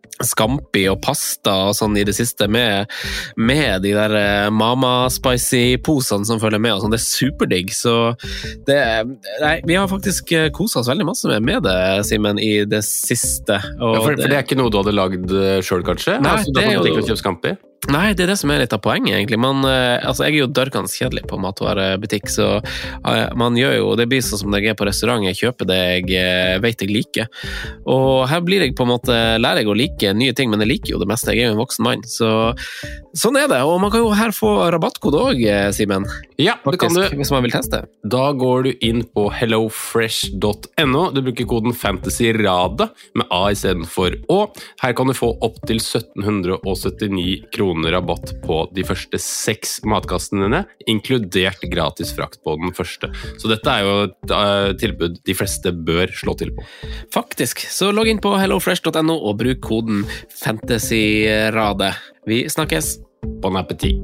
scampi og pasta og sånn i det siste med, med de der mama spicy posene som følger med og sånn, det er superdigg, så det, nei, vi har faktisk koset oss veldig masse med, med det, Simen, i det siste. Og ja, for, det, for det er ikke noe du hadde lagd selv, kanskje? Nei, altså, det er jo... Du har kjøpt scampi? Nei, det er det som er litt av poenget, egentlig. Man, altså, jeg er jo dørkans kjedelig på matvarebutikk, så man gjør jo, det blir sånn som når jeg er på restaurant, jeg kjøper det jeg vet jeg liker. Og her blir jeg på en måte, lærer jeg å like nye ting, men jeg liker jo det meste, jeg er jo en voksen mann, så sånn er det. Og man kan jo her få rabattkode også, Simen. Ja, det kan du. Hvis man vil teste. Da går du inn på hellofresh dot no, du bruker koden FANTASYRADE med A i stedet for Å. Her kan du få opp til sytten syttini kroner rabatt på de første seks matkastene dine, inkludert gratis frakt på den første. Så dette er jo et uh, tilbud de fleste bør slå til på. Faktisk. Så logg inn på hellofresh dot no og bruk koden FANTASYRADE. Vi snakkes. Bon appétit.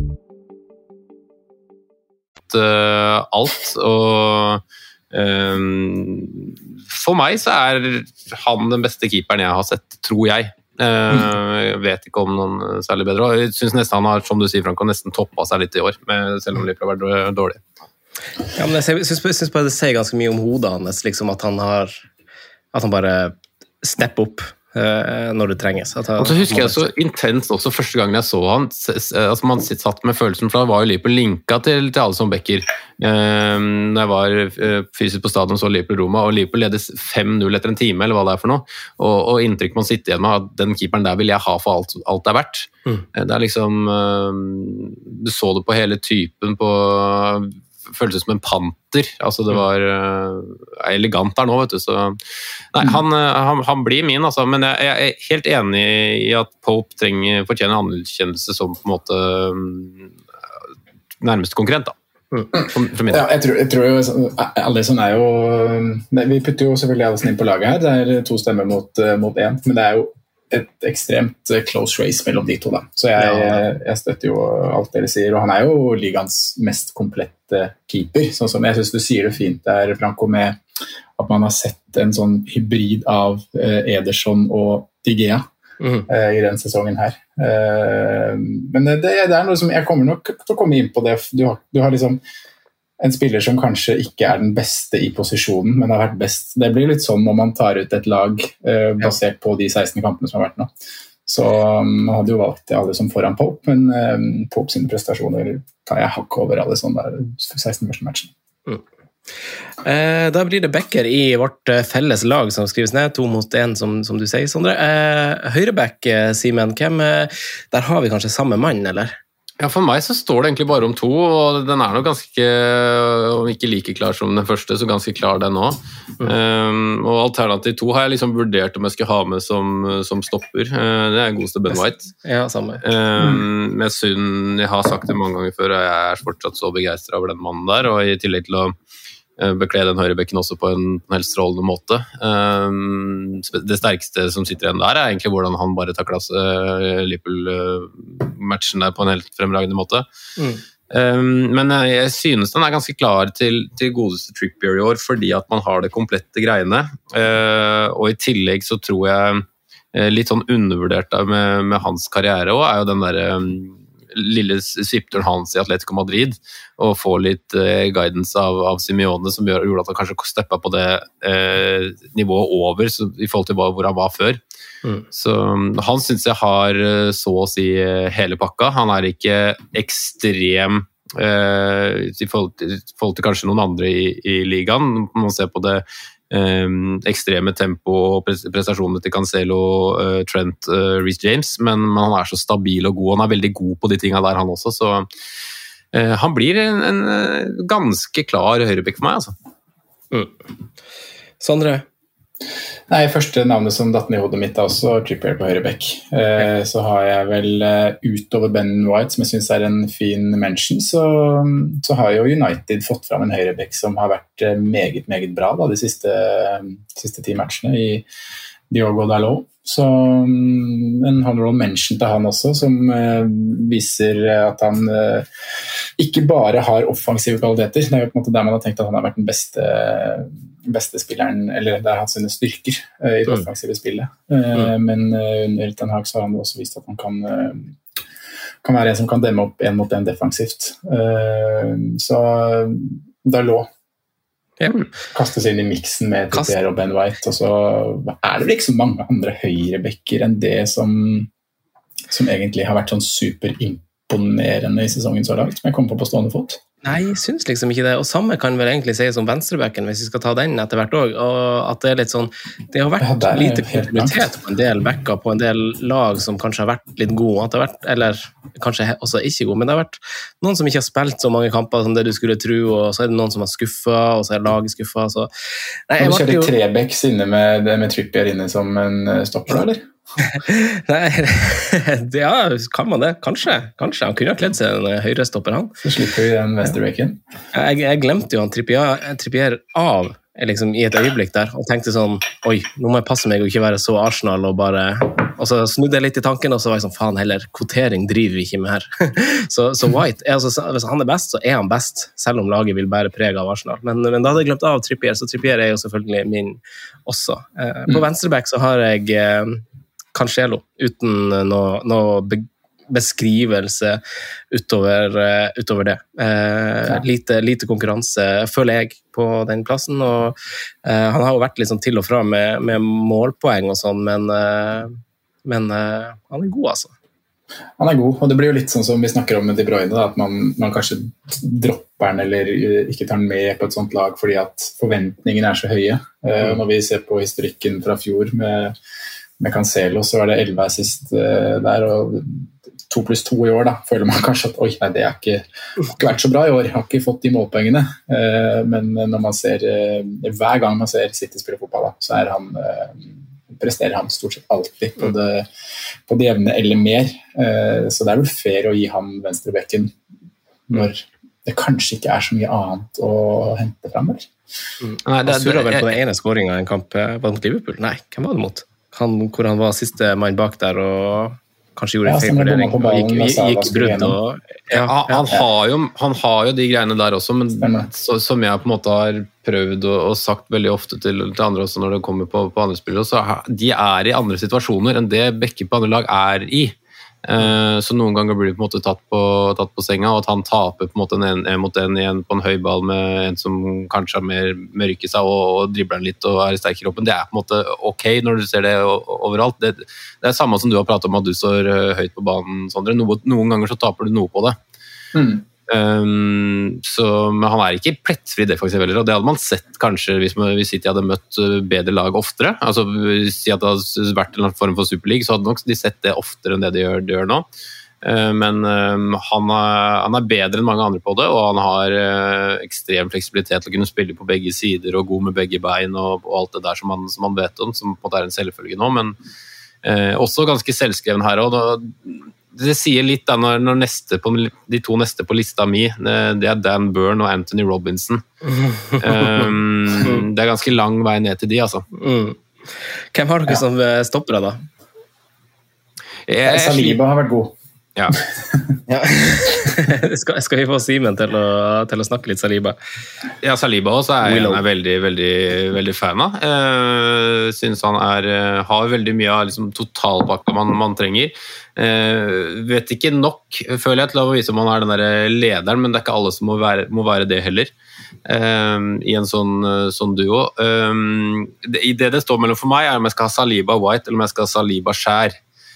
Uh, alt, og um, for meg så er han den beste keeperen jeg har sett, tror jeg. Uh, jeg vet ikke om noen særlig bedre, og jeg synes nesten han har, som du sier, Franco, nesten toppet seg litt i år, med, selv om Liverpool har vært dårlig. Ja, men jeg synes, jeg synes bare det sier ganske mye om hodet hans, liksom at han har, at han bare stepper opp når det trenges. Og så husker jeg så intenst også første gangen jeg så han, altså man satt med følelsen, for da var jo Liverpool linket til, til Alisson Becker. Når jeg var fysisk på stadion så Liverpool Roma, og Liverpool ledes fem null etter en time, eller hva det er for noe, og, og inntrykk man sitter igjen med, at den keeperen der vil jeg ha for alt, alt det er verdt. Mm. Det er liksom, du så det på hele typen, på føltes som en panter. Altså, det var uh, elegant der nå, vet du. Så, nei, han, han, han blir min, altså. Men jeg, jeg er helt enig i at Pope trenger, fortjener anerkjennelse som på en måte um, nærmeste konkurrent, da. Mm. Ja, jeg tror, jeg tror jo Alisson er jo vi putter jo selvfølgelig Alisson inn på laget her, det er to stemmer mot, mot en, men det er jo et ekstremt close race mellom de to da. Så jeg, ja. jeg støtter jo alt dere sier, og han er jo ligans mest komplette keeper, sånn som jeg synes du sier det fint der, Franco, med at man har sett en sånn hybrid av Ederson og De Gea Mm. Uh, i den sesongen her. Uh, men det, det er noe som jeg kommer nok til å komme inn på det. Du har, du har liksom en spiller som kanskje ikke er den beste i posisjonen, men har vært best. Det blir litt sånn når man tar ut et lag uh, basert ja. på de seksten kampene som har vært nå. Så um, man hadde jo valgt alle som foran Pope, men um, Pope sine prestasjoner tar jeg hakk over alle sånne der seksten første matchen. Mm. Eh, da blir det Becker i vårt felles lag som skrives ned, to mot en som, som du sier, Sondre. Eh, Høyreback, Simen, hvem, der har vi kanskje samme mann, eller? Ja, for meg så står det egentlig bare om to, og den er nok ganske, om ikke like klar som den første, så ganske klar den også. Mm. Um, og alternativ to har jeg liksom vurdert om jeg skulle ha med som, som stopper. Uh, det er godeste Ben White. Ja, samme. Um, med synd, jeg har sagt det mange ganger før, og jeg er fortsatt så begeistret over den mannen der, og i tillegg til å bekle den høyrebekken også på en helt strålende måte. Det sterkeste som sitter igjen der er egentlig hvordan han bare tar klasse Liverpool-matchen der på en helt fremragende måte. Mm. Men jeg synes den er ganske klar til, til godeste Trippier i år, fordi at man har det komplette greiene. Og i tillegg så tror jeg litt sånn undervurdert med, med hans karriere også, er jo den der lille svipturen hans i Atletico Madrid og få litt eh, guidance av, av Simeone som gjør, gjorde at han kanskje steppet på det eh, nivået over så, i forhold til hva, hvor han var før. Mm. Så han synes jeg har så å si hele pakka. Han er ikke ekstrem eh, i, forhold til, i forhold til kanskje noen andre i, i ligaen. Man ser på det Um, ekstreme tempo og prestasjonene til Cancelo, uh, Trent, uh, Reece James, men, men han er så stabil og god, han er veldig god på de tingene der han også, så uh, han blir en, en ganske klar høyrebekk for meg, altså. Mm. Sondre? Nei, første navnet som datt ned i hodet mitt er også Trippier på høyrebekk. Eh, så har jeg vel uh, utover Ben White, som jeg synes er en fin mention, så, så har jo United fått fram en høyrebekk som har vært uh, meget, meget bra da, de siste, uh, siste ti matchene i Diogo Dalot. Så um, en honorable mention til han også, som uh, viser at han uh, ikke bare har offensive kvaliteter. Det er jo på en måte der man har tenkt at han har vært den beste beste spilleren, eller det er hans sine styrker uh, i det offensive spillet. Uh, mm. Men uh, under Ten Hag så har han også vist at han kan, uh, kan være en som kan demme opp en mot en defensivt. Uh, så Dalot ja. kastes inn i miksen med Trippier og Ben White, og så er det vel ikke så mange andre høyrebekker enn det som, som egentlig har vært sånn superimponerende i sesongen så langt, som jeg kom på på stående fot. Nei, jeg synes liksom ikke det, og samme kan vel egentlig sies om venstrebacken hvis vi skal ta den etter hvert også, og at det er litt sånn, det har vært ja, lite kontinuitet på en del backer, på en del lag som kanskje har vært litt gode, at det har vært, eller kanskje også ikke gode, men det har vært noen som ikke har spilt så mange kamper som det du skulle tro, og så er det noen som har skuffet, og så er laget skuffet, så... Nei, kan du kjøre jo... trebecks inne med, med Trippier inne som en stopper, eller? Nei, ja, kan man det? Kanskje, kanskje. Han kunne ha kledd seg en høyrestopper, han. Så slipper vi den venstrebekken. Jeg, jeg glemte jo han Trippier, Trippier av liksom, i et øyeblikk der, og tenkte sånn, oi, nå må jeg passe meg å ikke være så Arsenal, og bare, og så snudde jeg litt i tanken, og så var jeg sånn, faen heller, kvotering driver vi ikke med her. så, så White, er, altså, hvis han er best, så er han best, selv om laget vil bære preg av Arsenal. Men, men da hadde jeg glemt av Trippier, så Trippier er jo selvfølgelig min også. Eh, på mm. venstreback så har jeg eh, Cancelo, uten noe, noe beskrivelse utover, utover det. Eh, ja. lite, lite konkurranse, føler jeg, på den plassen, og eh, han har jo vært litt sånn til og fra med, med målpoeng og sånn, men, eh, men eh, han er god, altså. Han er god, og det blir jo litt sånn som vi snakker om med De Bruyne, da, at man, man kanskje dropper den eller ikke tar den med på et sånt lag fordi at forventningene er så høye. Eh, når vi ser på historikken fra fjor med med Cancelo, så var det elleve assist uh, der, og to pluss to i år, da, føler man kanskje at oi, nei, det har ikke, har ikke vært så bra i år, har ikke fått de målpoengene. Uh, men når man ser, uh, hver gang man ser City spille fotball, da, så er han, uh, presterer han stort sett alltid på det, på det jevne eller mer. Uh, så det er vel fair å gi ham venstrebekken når det kanskje ikke er så mye annet å hente frem, eller? Mm. Nei, det, han surret vel på den ene skåringen i en kamp var mot Liverpool. Nei, hvem var det mot? Han, hvor han var siste mann bak der og kanskje gjorde en ja, feilvurdering og gikk, gikk i brudd. Og, ja, ja, han, ja. Har jo, han har jo de greiene der også, men så, som jeg på en måte har prøvd og, og sagt veldig ofte til, til andre også når det kommer på, på andre spillere, så de er i andre situasjoner enn det bekker på andre lag er i. Uh, så noen ganger blir det på en måte tatt på, tatt på senga, og at han taper på en måte en, en mot en igjen på en høy ball med en som kanskje har mer mørke seg og, og dribler litt og er sterk i kroppen. Det er på en måte ok når du ser det overalt. Det, det er samme som du har pratet om at du står høyt på banen, Sondre. No, noen ganger så taper du noe på det. Mm. Um, så, men han er ikke plettfri defensiv heller, og det hadde man sett kanskje hvis, man, hvis City hadde møtt bedre lag oftere, altså si at det hadde vært en form for Superliga, så hadde nok de sett det oftere enn det de gjør, de gjør nå. Uh, men um, han, er, han er bedre enn mange andre på det, og han har uh, ekstrem fleksibilitet til å kunne spille på begge sider og god med begge bein og, og alt det der som man, som man vet om, som på en måte er en selvfølge nå, men uh, også ganske selvskreven her også. Da, det sier litt da når, når neste på, de to neste på lista mi, det er Dan Burn og Anthony Robinson. um, det er ganske lang vei ned til de, altså. Mm. Hvem har dere ja. Som stopper da? Jeg, Saliba har vært god. Ja. ja. skal, skal vi få Simen til å, til å snakke litt Saliba? Ja, Saliba også er jeg er veldig, veldig, veldig fan av. Jeg synes han er, har veldig mye av liksom, totalpakka man, man trenger. Jeg vet ikke nok, føler jeg, til å vise om han er den der lederen, men det er ikke alle som må være, må være det heller. I en sånn, sånn duo. Det, det det står mellom for meg er om jeg skal ha Saliba White eller om jeg skal ha Saliba Skjær.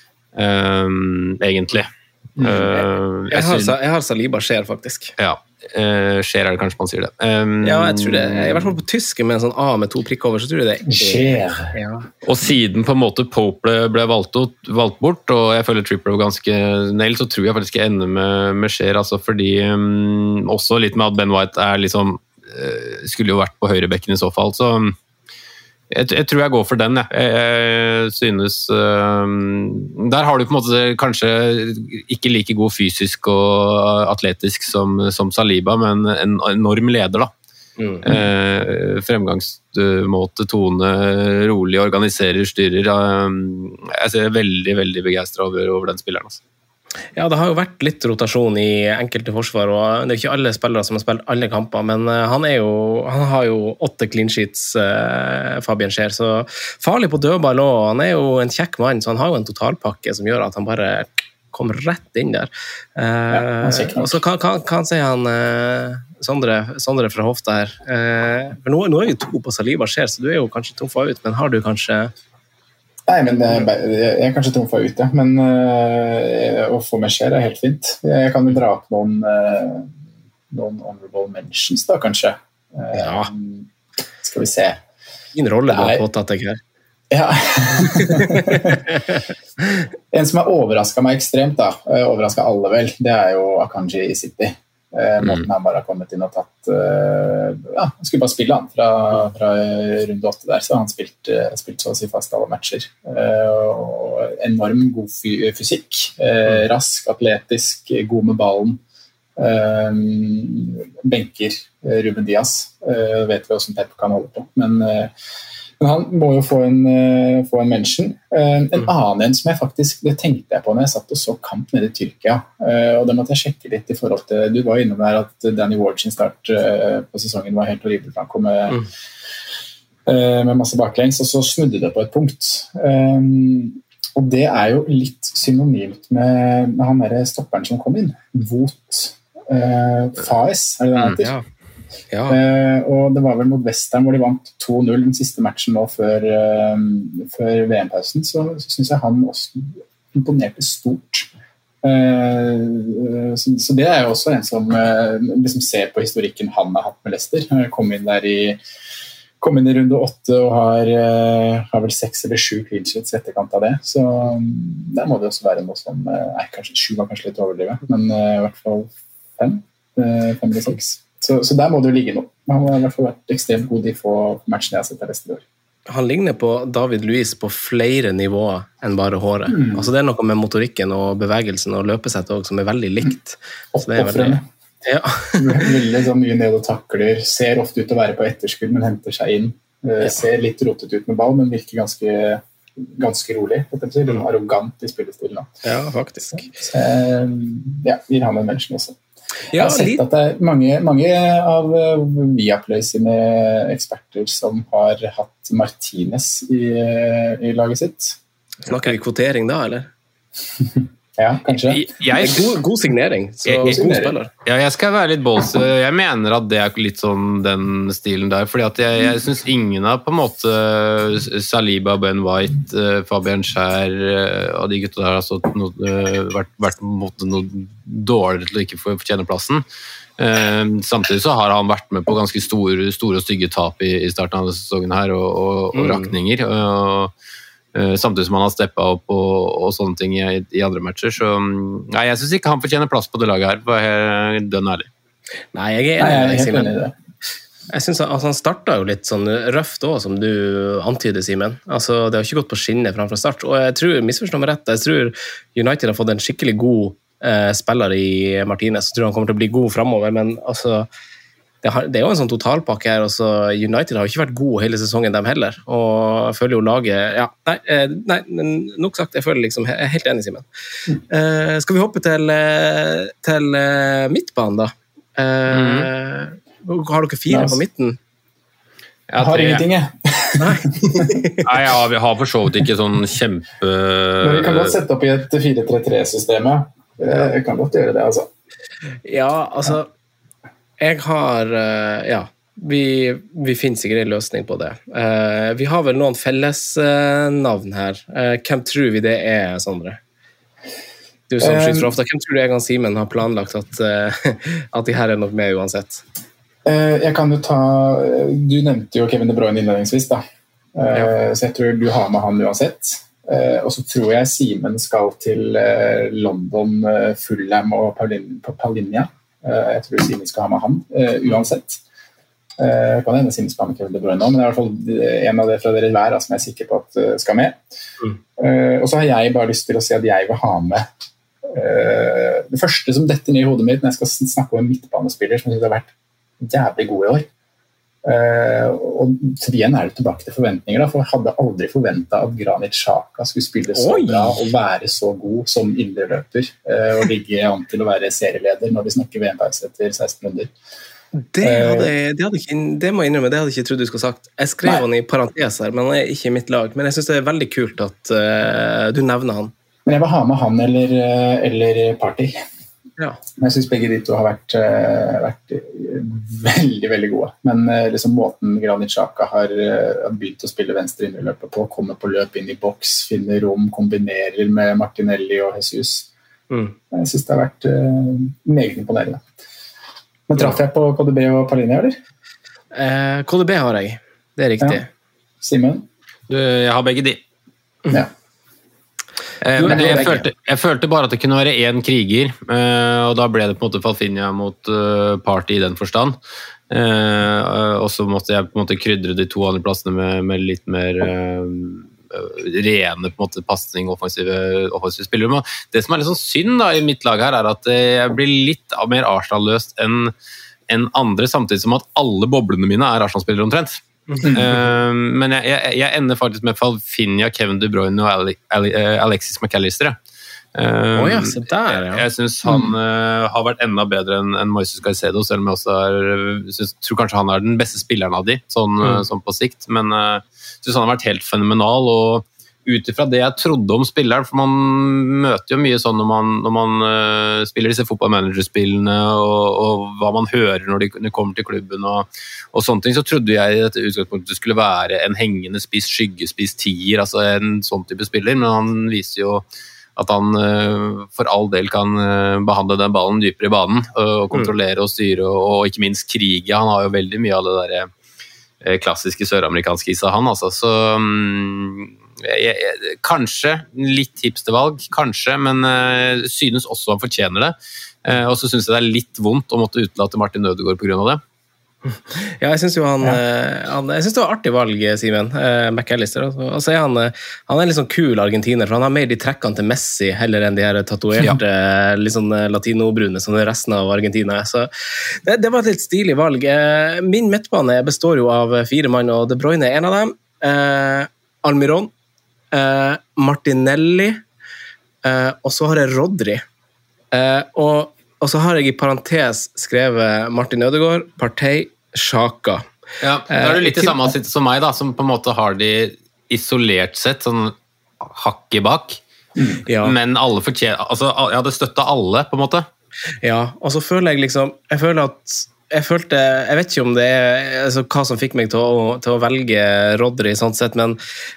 Egentlig. Mm. Uh, jeg, jeg, har, jeg har Saliba Skjær faktisk. Ja, uh, Skjær er det kanskje man sier det. Um, ja, jeg tror det. I hvert fall på tyske med en sånn A med to prikk over, så tror jeg det. Skjær. Ja. Og siden på en måte Pope ble, ble valgt, valgt bort, og jeg føler Tripper var ganske nail, så tror jeg faktisk jeg ender med, med Skjær, altså fordi um, også litt med at Ben White er liksom uh, skulle jo vært på høyrebekken i så fall, så Jeg, jeg tror jeg går for den, jeg. Jeg synes uh, der har du på en måte kanskje ikke like god fysisk og atletisk som, som Saliba, men en enorm leder da. Mm. Uh, fremgangsmåte, tone, rolig, organiserer, styrer. Uh, jeg er veldig, veldig begeistret over, over den spilleren. Altså. Ja, det har jo vært litt rotasjon i enkelte forsvar, og det er ikke alle spillere som har spilt alle kamper, men han, er jo, han har jo åtte clean sheets, uh, Fabian Skjær, så farlig på dødball også. Han er jo en kjekk mann, så han har jo en totalpakke som gjør at han bare kommer rett inn der. Uh, ja, og så kan, kan, kan si han uh, Sondre, Sondre fra Hofta her, uh, for nå, nå er vi to på Saliba Skjær, så du er jo kanskje trumfa ut, men har du kanskje Nei, men jeg er kanskje trumfa ut, ja. Men uh, å få med Skjær er helt fint. Jeg kan vel dra opp noen, uh, noen honorable mentions da, kanskje. Uh, ja. Skal vi se. Din rolle du har påtatt deg her. Ja. En som har overrasket meg ekstremt, da, overrasket alle vel, det er jo Akanji i City. Uh, måten han bare har kommet inn og tatt uh, ja, han skulle bare spille han fra, fra runde åtte der, så han spilt, uh, spilt så å si fast alle matcher uh, og enorm god fysikk uh, rask, atletisk, god med ballen uh, benker uh, Ruben Dias uh, vet vi hvordan Pep kan holde på, men uh, Men han må jo få en, uh, få en mention. Uh, en annen en som jeg faktisk, det tenkte jeg på når jeg satt og så kamp nede i Tyrkia, uh, og det måtte jeg sjekke litt i forhold til, du var innom der at Danny Ward sin start uh, på sesongen var helt horribel, han kom med, mm. uh, med masse baklengs, og så snudde det på et punkt. Um, og det er jo litt synonymt med, med han der stopperen som kom inn, Wout uh, Faes, er det det han heter? Mm, ja. Ja. Uh, og det var vel mot Western hvor de vant to null den siste matchen nå før, uh, før V M-pausen, så, så synes jeg han også imponerte stort. Uh, så, så det er jo også en som uh, liksom ser på historikken han har hatt med Leicester. Han kom inn der i kom inn i runde åtte og har, har vel seks eller sju clean sheets etterkant av det. Så der må det også være noe som Nei, kanskje sju var kanskje litt overdrivet, men i hvert fall fem. Fem eller seks. Så, så der må det jo ligge noe. Han har i hvert fall vært ekstremt god i få matchene jeg har sett av resten i år. Han ligner på David Luiz på flere nivåer enn bare håret. Mm. Altså det er noe med motorikken og bevegelsen og løpesettet også, som er veldig likt. Så det er veldig... Ja. Veldig så mye ned og takler, ser ofte ut til å være på etterskudd, men henter seg inn. Ja. Ser litt rotet ut med ball, men virker ganske, ganske rolig. Litt arrogant i spillestilen. Ja, faktisk. Så, ja, gir han en mention også. Ja, jeg har sett litt... at det er mange, mange av Viaplay sine eksperter som har hatt Martinez i, i laget sitt. Snakker vi kvotering da, eller? Ja, kanskje. Jeg, jeg, god, god signering, så jeg, jeg, god spiller. Ja, jeg skal være litt bolse. Jeg mener at det er litt sånn den stilen der, fordi at jeg, jeg synes ingen av på en måte Saliba, Ben White, Fabian Schär og de gutta der har altså, noe, vært, vært på en måte noe dårligere til å ikke fortjene plassen. Eh, samtidig så har han vært med på ganske store, store og stygge tap i, i starten av denne sesongen her, og, og, og Mm. rakninger. Og, Uh, samtidig som han har steppet opp og, og sånne ting i, i andre matcher, så nei, jeg synes ikke han fortjener plass på det laget her, for jeg er dønn ærlig. Nei, jeg er enig, Nei, jeg er helt Simen. enig i det. Jeg synes altså, han startet jo litt sånn røft også, som du antyder, Simen. Altså, det har ikke gått på skinner framfor start, og jeg tror, misforstår meg rett, jeg tror United har fått en skikkelig god eh, spiller i Martinez, jeg tror han kommer til å bli god fremover, men altså Det, har, det er jo en sånn totalpakke her, og så United har jo ikke vært god hele sesongen dem heller, og jeg føler jo laget, ja, nei, eh, nei men nok sagt, jeg føler liksom, jeg er helt enig, Simen. Mm. Eh, skal vi hoppe til, til uh, midtbanen da? Eh, mm. Har dere fire nice. På midten? Jeg har ingenting, jeg. Nei. Nei, ja, vi har for så vidt ikke sånn kjempe... Men vi kan godt sette opp i et fire tre tre-systemet. Vi kan godt gjøre det, altså. Ja, altså... Jeg har, ja, vi, vi finner sikkert en løsning på det. Uh, vi har vel noen felles uh, navn her. Uh, hvem tror vi det er, Sondre? Du som skyter for ofte, hvem tror du jeg og Simen har planlagt at, uh, at de her er nok med uansett? Uh, jeg kan jo ta, du nevnte jo Kevin De Bruyne innledningsvis da. Uh, ja. Så jeg tror du har med han uansett. Uh, og så tror jeg Simen skal til uh, London, uh, Fulham og Paulinia. Jeg tror Simen skal ha med han, uh, uansett. Uh, kan hende Simen skal ha med Kevin De Bruyne nå, men det er i hvert fall en av det fra dere hver som jeg er sikker på at uh, skal med. Mm. Uh, og så har jeg bare lyst til å si at jeg vil ha med uh, det første som detter ned i hodet mitt når jeg skal snakke om en midtbanespiller som jeg synes har vært jævlig god i år. Uh, og så igjen er det tilbake til forventninger da, for jeg hadde aldri forventet at Granit Xhaka skulle spille så Oi. Bra og være så god som indreløper uh, og ligge an til å være serieleder når vi snakker V M-pause etter seksten runder. Det, hadde, det, hadde ikke, det må jeg innrømme, det hadde jeg ikke trodd du skulle sagt. Jeg skrev Nei. Han i parentes her, men han er ikke i mitt lag, men jeg synes det er veldig kult at uh, du nevner han. Men jeg vil ha med han eller, eller Party. Ja. Jeg synes begge de to har vært, uh, vært veldig, veldig gode. Men uh, liksom måten Granit Xhaka har uh, begynt å spille venstre innløpet på, kommer på løp inn i boks, finner rom, kombinerer med Martinelli og Jesus. Mm. Jeg synes det har vært uh, meget imponerende. Men traff jeg på K D B og Paulinia, eller? Eh, K D B har jeg, det er riktig. Ja. Simen? Du, jeg har begge de. Ja. Eh, men det, jeg, følte, jeg følte bare at det kunne være én kriger, eh, og da ble det på en måte Falfinha mot uh, Party i den forstand. Eh, og så måtte jeg på en måte krydre de to andre plassene med, med litt mer uh, rene på en måte passning og offensive, offensive spillere. Men det som er litt sånn synd da, i mitt lag her, er at jeg blir litt mer Arsenal-løst enn, enn andre, samtidig som at alle boblene mine er Arsenal-spillere omtrent. Mm-hmm. Uh, men jeg, jeg, jeg ender faktisk med Falfinha, Kevin De Bruyne og Ale, Ale, Alexis McAllister. Uh, oh ja, så der, ja. Jeg synes han uh, har vært enda bedre enn, enn Moises Caicedo, selv om jeg også er, synes, tror kanskje han er den beste spilleren av de, sånn, mm. sånn på sikt, men uh, jeg synes han har vært helt fenomenal, og ut ifra det jeg trodde om spilleren, for man møter jo mye sånn når man, når man uh, spiller disse fotballmanagerspillene, og, og hva man hører når de, når de kommer til klubben, og, og sånne ting, så trodde jeg i dette utgangspunktet skulle være en hengende spiss, skyggespiss, tier, altså en sånn type spiller, men han viser jo at han uh, for all del kan uh, behandle den ballen dypere i banen, uh, og kontrollere og styre, og, og ikke minst krige. Han har jo veldig mye av det der klassiske søramerikanske issa han, altså. Så um, jeg, jeg, kanskje litt hipstervalg, kanskje, men uh, synes også han fortjener det. Uh, og så synes jeg det er litt vondt å måtte utelate Martin Ødegaard på grunn av det. Ja, jeg synes jo han, ja. han jeg synes det var artig valg, Simen, uh, McAllister. Altså, er han, han er en litt sånn kul argentiner, for han har mer de trekkene til Messi heller enn de her tatuerte, ja. Litt sånn latinobrune som resten av Argentina. Så det, det var et litt stilig valg. Uh, min midtbane består jo av fire mann, og De Bruyne er en av dem. Uh, Almiron, uh, Martinelli, uh, og så har jeg Rodri. Uh, og Og så har jeg i parentes skrevet Martin Ødegaard, Partey, Xhaka. Ja, da er det litt i samme sitt som meg, da, som på en måte har de isolert sett, sånn hakk i bak. Ja. Men alle fortjener, altså jeg hadde støttet alle, på en måte. Ja, og så føler jeg liksom, jeg føler at jeg følte, jeg vet ikke om det er altså, hva som fikk meg til å, til å velge Rodri sånn sett, men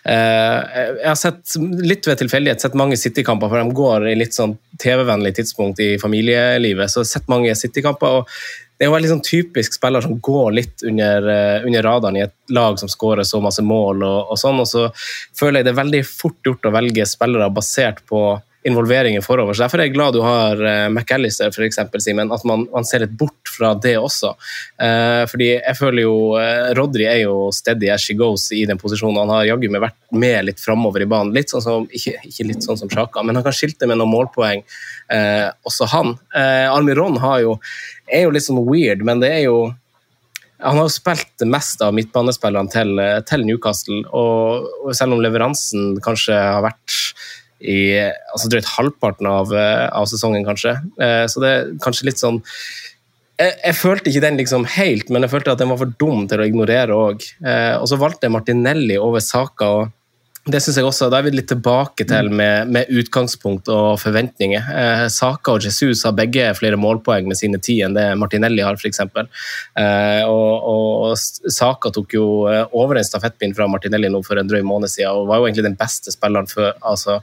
eh, jeg har sett litt ved tilfeldighet, sett mange City-kamper, for de går i litt sånn T V-vennlig tidspunkt i familielivet, så jeg har sett mange City-kamper, og det er jo veldig sånn typisk spiller som går litt under, under radaren i et lag som skårer så masse mål og, og sånn, og så føler jeg det er veldig fort gjort å velge spillere basert på involveringen forover. Så derfor er jeg glad du har uh, McAllister, for eksempel, Simen, at man, man ser litt bort fra det også. Uh, fordi jeg føler jo, uh, Rodri er jo steady as she goes i den posisjonen. Han har jaggu med vært med litt fremover i banen. Litt sånn som, ikke, ikke litt sånn som Xhaka, men han kan skilte med noen målpoeng. Uh, også han. Uh, Almiron har jo, er jo litt sånn weird, men det er jo han har jo spilt det meste av midtbanespillerne til, til Newcastle, og, og selv om leveransen kanskje har vært i altså drøyt halvparten av, av sesongen kanskje, så det er kanskje litt sånn jeg, jeg følte ikke den liksom helt, men jeg følte at den var for dum til å ignorere også. Og så valgte jeg Martinelli over Saka, og det synes jeg også, da er vi litt tilbake til med, med utgangspunkt og forventninger. Eh, Saka og Jesus har begge flere målpoeng med sine ti enn det Martinelli har, for eksempel. Eh, og, og Saka tok jo over en stafettpinn fra Martinelli nå for en drøy måned siden, og var jo egentlig den beste spilleren for, altså,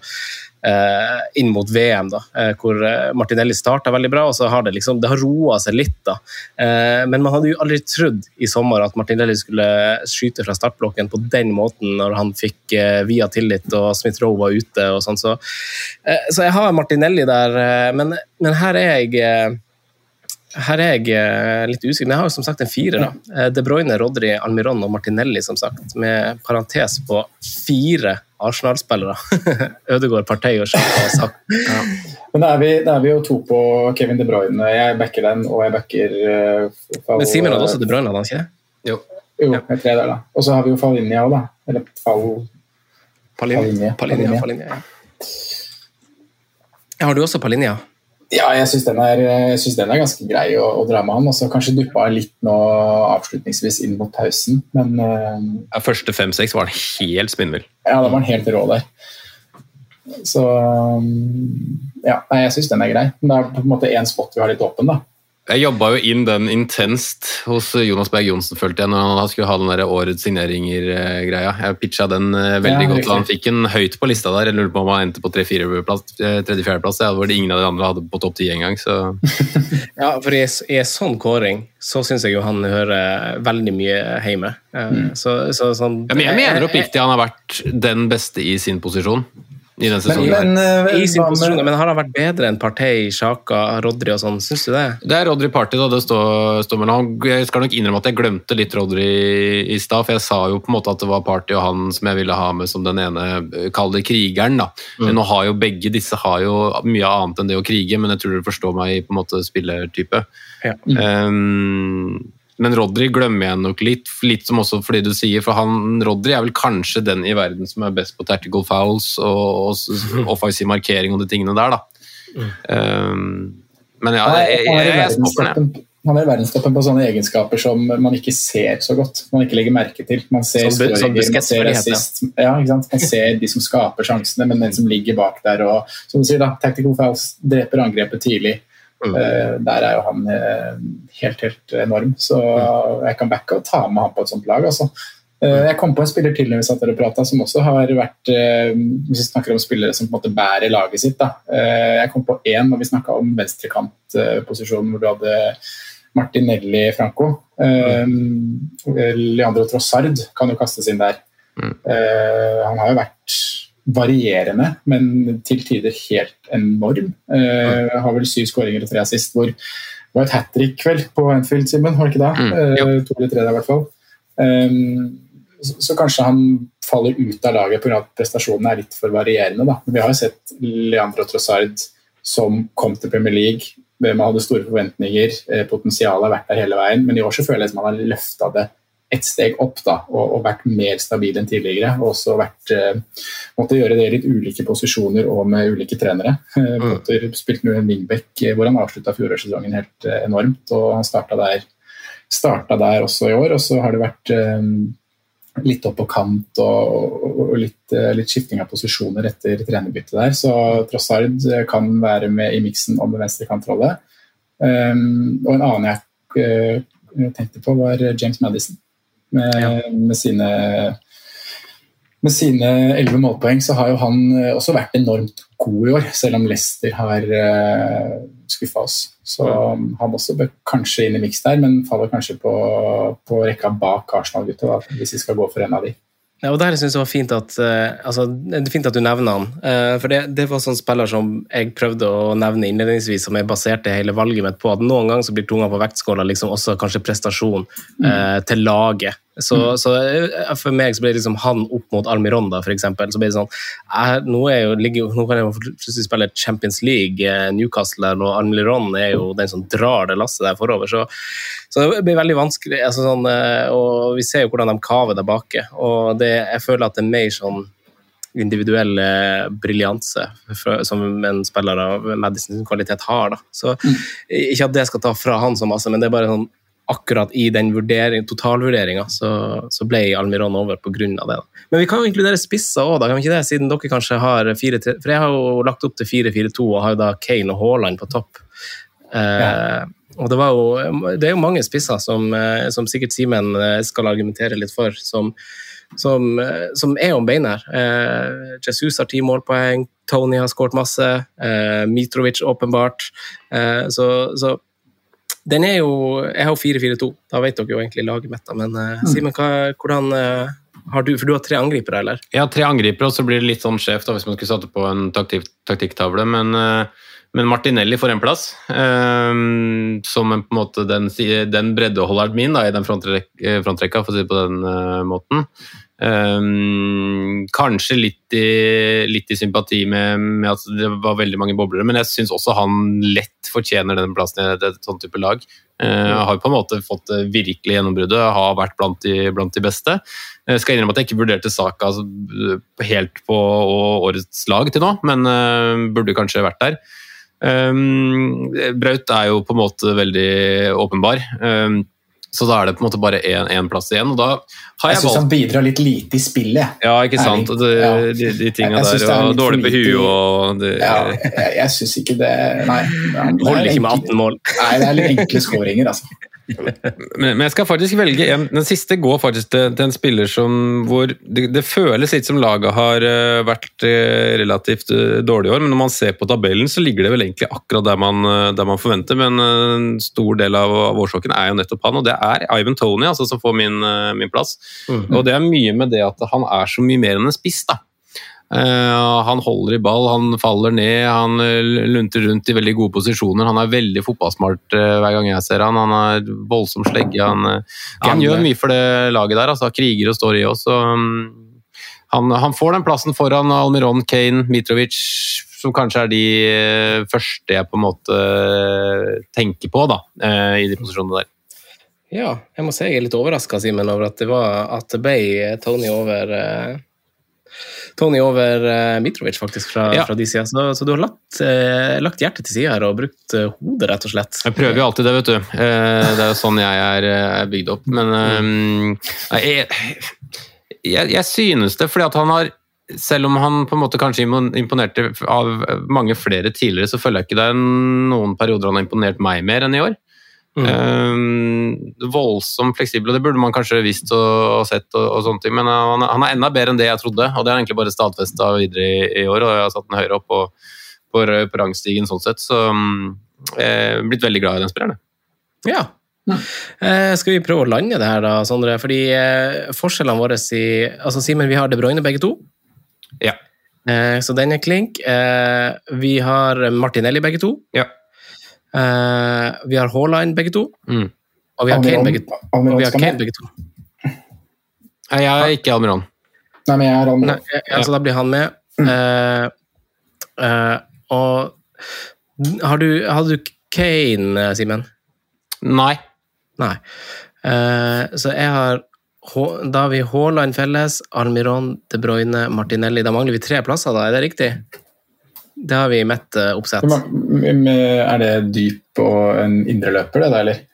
eh, inn mot V M, da, eh, hvor Martinelli startet veldig bra, og så har det liksom, det har roet seg litt, da. Eh, men man hadde jo aldri trodd i sommer at Martinelli skulle skyte fra startblokken på den måten når han fikk eh, via tillit, og Smith Rowe var ute og sånn, så, eh, så jeg har Martinelli der, eh, men, men her er jeg eh, her er jeg eh, litt usikker, men jeg har jo som sagt en fire da. Eh, De Bruyne, Rodri, Almiron og Martinelli, som sagt, med parentes på fire Arsenal-spillere. Ødegaard, Partey og Xhaka. Ja. Men da er, vi, da er vi jo to på Kevin De Bruyne. Jeg backer den, og jeg backer uh, Men Simen hadde også De Bruyne, hadde han ikke det? Jo, jo ja. Jeg tror det da. Og så har vi jo Fallinia også da. Eller Fall... Pallinia. Pallinia, Pallinia, ja. Har du også Pallinia? Ja, jeg synes den er, jeg synes den er ganske grei å, å dra med han, og så kanskje duppa litt nå avslutningsvis inn mot pausen, men... Uh, ja, første fem seks var han helt spinnvill. Ja, da var han helt rå der. Så, um, ja, nei, jeg synes den er grei. Men det er på en måte en spot vi har litt åpen, da. Jeg jobbet jo inn den intenst hos Jonas Berg Johnsen, følte jeg, når han skulle ha den der årets signeringer-greia. Jeg pitchet den veldig ja, godt, og han fikk en høyt på lista der. Jeg lurer på om han endte på tre-fire plass, tredje-fjerde plass, ja, hvor det ingen av de andre hadde på topp ti en gang. Så. Ja, for i, i en sånn kåring, så synes jeg jo han hører veldig mye hjemme. Mm. Så, så, sånn, ja, men jeg mener oppriktig han har vært den beste i sin posisjon. I den sesongen. Men, men, I sin posisjon, men har han vært bedre enn Partey, Xhaka, Rodri og sånn, synes du det? Det er Rodri Partey da, det står, står mellom. Jeg skal nok innrømme at jeg glemte litt Rodri i stad, for jeg sa jo på en måte at det var Partey og han som jeg ville ha med som den ene, kall det krigeren da. Mm. Men nå har jo begge disse har jo mye annet enn det å krige, men jeg tror dere forstår meg i på en måte spillertype. Ja. Mm. Um, Men Rodri glemmer jeg nok litt, litt som også fordi du sier, for han, Rodri er vel kanskje den i verden som er best på tactical fouls og, og offensiv markering og de tingene der da. Mm. Um, men ja, jeg, jeg, jeg, jeg er spoppen, jeg. Han er i verdenstoppen på sånne egenskaper som man ikke ser så godt, man ikke legger merke til. Man ser sånn, sånn man ser assist, ja, ikke sant? Man ser de som skaper sjansene, men den som ligger bak der, og som du sier da, tactical fouls dreper angrepet tidlig. Mm. Uh, der er jo han uh, helt, helt enorm, så uh, jeg kan backe og ta med han på et sånt lag, altså. Uh, jeg kom på en spiller til når vi satt der og pratet, som også har vært, uh, hvis vi snakker om spillere som på en måte bærer laget sitt da. Uh, jeg kom på en når vi snakket om venstrekantposisjonen, uh, hvor du hadde Martinelli, Franco. Mm. Leandro Trossard kan jo kastes inn der. Mm. Han har jo vært varierende, men til tider helt enorm. Mm. Har vel syv skåringer og tre assist, hvor det var et hat-trick vel på Anfield, Simon, var det ikke da? Mm. To eller tre der i hvert fall. Så, så kanskje han faller ut av laget på grunn av at prestasjonen er litt for varierende. Da. Vi har jo sett Leandro Trossard som kom til Premier League, man hadde store forventninger, potensialet har vært der hele veien, men i år så føler jeg som han har løftet det et steg opp da, og, og vært mer stabil enn tidligere, og også vært, eh, måtte gjøre det i litt ulike posisjoner og med ulike trenere. Mm. Potter spilte nå en wingback hvor han avsluttet fjorårssesongen helt eh, enormt, og han startet der, startet der også i år, og så har det vært eh, litt opp på kant og, og, og litt, litt skifting av posisjoner etter trenerbyttet der, så Trossard kan være med i miksen om det venstre kantrolle. Um, og en annen jeg uh, tenkte på var James Maddison med, ja. med sine med sine elleve målpoeng, så har jo han også vært enormt god i år, selv om Leicester har uh, skuffet oss. Så um, han også bør kanskje inn i miks der, men faller kanskje på, på rekka bak Arsenal-gutta, hvis vi skal gå for en av de. Ja, og der synes jeg det var fint at, uh, altså, det er fint at du nevner han, uh, for det, det var sånn spiller som jeg prøvde å nevne innledningsvis, som jeg baserte hele valget mitt på, at noen ganger så blir tunga på vektskåla liksom også kanskje prestasjon uh, mm. til laget. Så, mm. så for meg så blir det liksom han opp mot Almiron da, for eksempel, så blir det sånn, jeg, nå, er jo, ligger, nå kan jeg jo plutselig spille Champions League, Newcastle, og Almiron er jo den som drar det lasset der forover, så, så det blir veldig vanskelig, altså sånn, og vi ser jo hvordan de kaver der bake, og det, jeg føler at det er mer sånn individuell briljanse som en spiller av Madisons kvalitet har da, så mm. ikke at det skal ta fra han så masse, men det er bare sånn akkurat i den vurdering, totalvurderingen så, så ble Almiron over på grunn av det. Da. Men vi kan jo inkludere spisser også, da, kan vi ikke det? Siden dere kanskje har fire tre, for jeg har jo lagt opp til fire fire to og har jo da Kane og Haaland på topp. Eh, ja. Og det, var jo, det er jo mange spisser som, som sikkert Simen skal argumentere litt for, som, som, som er om bein her. Eh, Jesus har ti målpoeng, Tony har skåret masse, eh, Mitrovic åpenbart, eh, så, så den er jo, jeg har jo fire fire to, da vet dere jo egentlig laget mitt, men uh, mm. Simen, hvordan uh, har du, for du har tre angripere, eller? Ja, tre angripere, og så blir det litt sånn skjevt da, hvis man skulle satt på en taktik, taktikktavle, men, uh, men Martinelli får en plass, uh, som en, på en måte den, den breddeholderen min da, i den frontrekka, frontrekka, for å si det på den uh, måten. Um, kanskje litt i, litt i sympati med, med at det var veldig mange boblere, men jeg synes også han lett fortjener den plassen i et, et sånt type lag. Uh, har på en måte fått virkelig gjennombruddet, har vært blant de, blant de beste. Jeg uh, skal innrømme at jeg ikke vurderte Saka altså, helt på årets lag til nå, men uh, burde kanskje vært der. Um, Braut er jo på en måte veldig åpenbar. Um, Så da er det på en måte bare en, en plass igjen, og da har jeg, jeg synes valgt... han bidrar litt lite i spillet. Ja, ikke sant, og det, ja. de, de tingene der, og dårlig på huet, og... Det... Ja, jeg, jeg synes ikke det... Nei, det holder ikke med atten mål. Nei, det er litt enkle skåringer, altså. Men, men jeg skal faktisk velge en, den siste går faktisk til, til en spiller som, hvor det, det føles litt som laget har uh, vært uh, relativt uh, dårlig i år, men når man ser på tabellen så ligger det vel egentlig akkurat der man, uh, der man forventer, men uh, en stor del av, av årsaken er jo nettopp han, og det er Ivan Toney altså, som får min, uh, min plass. Mm-hmm. Og det er mye med det at han er så mye mer enn en spiss da. Uh, han holder i ball, han faller ned, han uh, lunter rundt i veldig gode posisjoner, han er veldig fotballsmart uh, hver gang jeg ser han, han er voldsom slegge, han, uh, han gjør mye for det laget der, altså, kriger og står i oss, og um, han, han får den plassen foran Almiron, Kane, Mitrovic, som kanskje er de uh, første jeg på en måte uh, tenker på da, uh, i de posisjonene der. Ja, jeg må si jeg er litt overrasket, Simen, over at det var at det ble Tony over... Uh... Tony over uh, Mitrovic faktisk fra, ja. fra de siden, så, så du har lagt, uh, lagt hjertet til siden her og brukt uh, hodet rett og slett. Jeg prøver jo alltid det, vet du. Uh, det er jo sånn jeg er, er bygd opp, men um, jeg, jeg, jeg synes det, fordi at han har, selv om han på en måte kanskje imponerte av mange flere tidligere, så føler jeg ikke det er noen perioder han har imponert meg mer enn i år. Mm. Um, voldsomt fleksibel, og det burde man kanskje visst og, og sett og, og sånne ting, men han, han er enda bedre enn det jeg trodde, og det er egentlig bare stadfestet videre i, i år, og jeg har satt den høyere opp på, på, på rangstigen sånn sett, så um, jeg er blitt veldig glad i den spilleren. Ja, Eh, skal vi prøve å lande det her da, Sondre? Fordi eh, forskjellene våre i... Altså, Simen, vi har De Bruyne begge to. Ja. Eh, så den er klink. Eh, vi har Martinelli begge to. Ja. Eh, vi har Haaland begge to. Mm. Og vi har Almiron, Kane begge to. Og vi har Kane begge to. Nei, jeg er ikke Almiron. Nei, men jeg er Almiron. Nei, ja, så da blir han med. Eh, eh, og har du, hadde du Kane, Simen? Nei. Nei. Eh, så jeg har da har vi Haaland felles, Almiron, De Bruyne, Martinelli. Da mangler vi tre plasser, da. Er det riktig? Det har vi i mitt uh, oppsett. Er det dyp og en indre løper, det da, eller?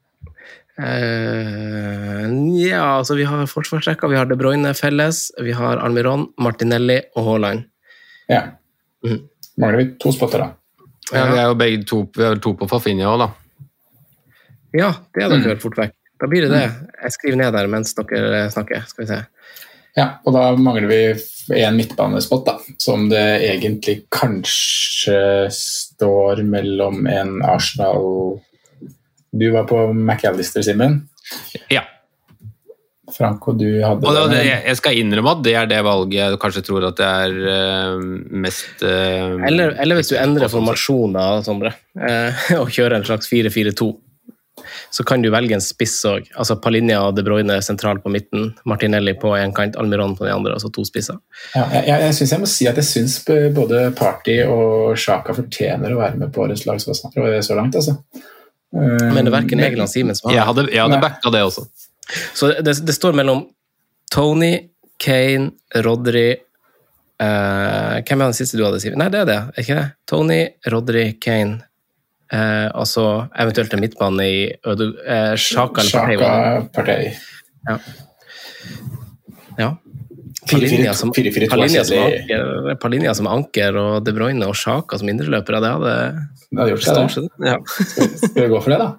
Uh, ja, altså vi har forsvarsrekka, vi har De Bruyne felles, vi har Almiron, Martinelli og Haaland. Ja. Mm. Mangler vi to spotter, da? Ja, vi er jo begge to, vi har to på Fafinha også, da. Ja, det er dere Mm. vel fort vekk. Da blir det det. Jeg skriver ned der mens dere snakker, skal vi se. Ja, og da mangler vi en midtbanespott, da, som det egentlig kanskje står mellom en Arsenal... Du var på McAllister, Simen. Ja. Franco, du hadde... Og det, jeg skal innrømme at det er det valget jeg kanskje tror at det er uh, mest... Uh, Eller, eller hvis du endrer formasjon da, Sondre, uh, og kjører en slags fire fire to, så kan du velge en spiss også. Altså Palinja og De Bruyne sentralt på midten, Martinelli på en kant, Almiron på den andre, altså to spisser. Ja, jeg, jeg, synes jeg må si at jeg synes både Party og Xhaka fortjener å være med på årets lag så langt, altså. Men det er hverken Egil og Simen som har. Jeg hadde, jeg hadde backa det også. Så det, det står mellom Tony, Kane, Rodri, uh, hvem er den siste du hadde, Simen? Nei, det er det, er ikke det? Tony, Rodri, Kane, uh, og så eventuelt en midtbane i Ødu, uh, Xhaka eller Partey. Ja. Ja. Palinja som, Palinja som, anker, Palinja som anker og De Bruyne og Xhaka som indreløpere, det hadde, det hadde gjort seg det. Ja. Skal, skal vi gå for det da?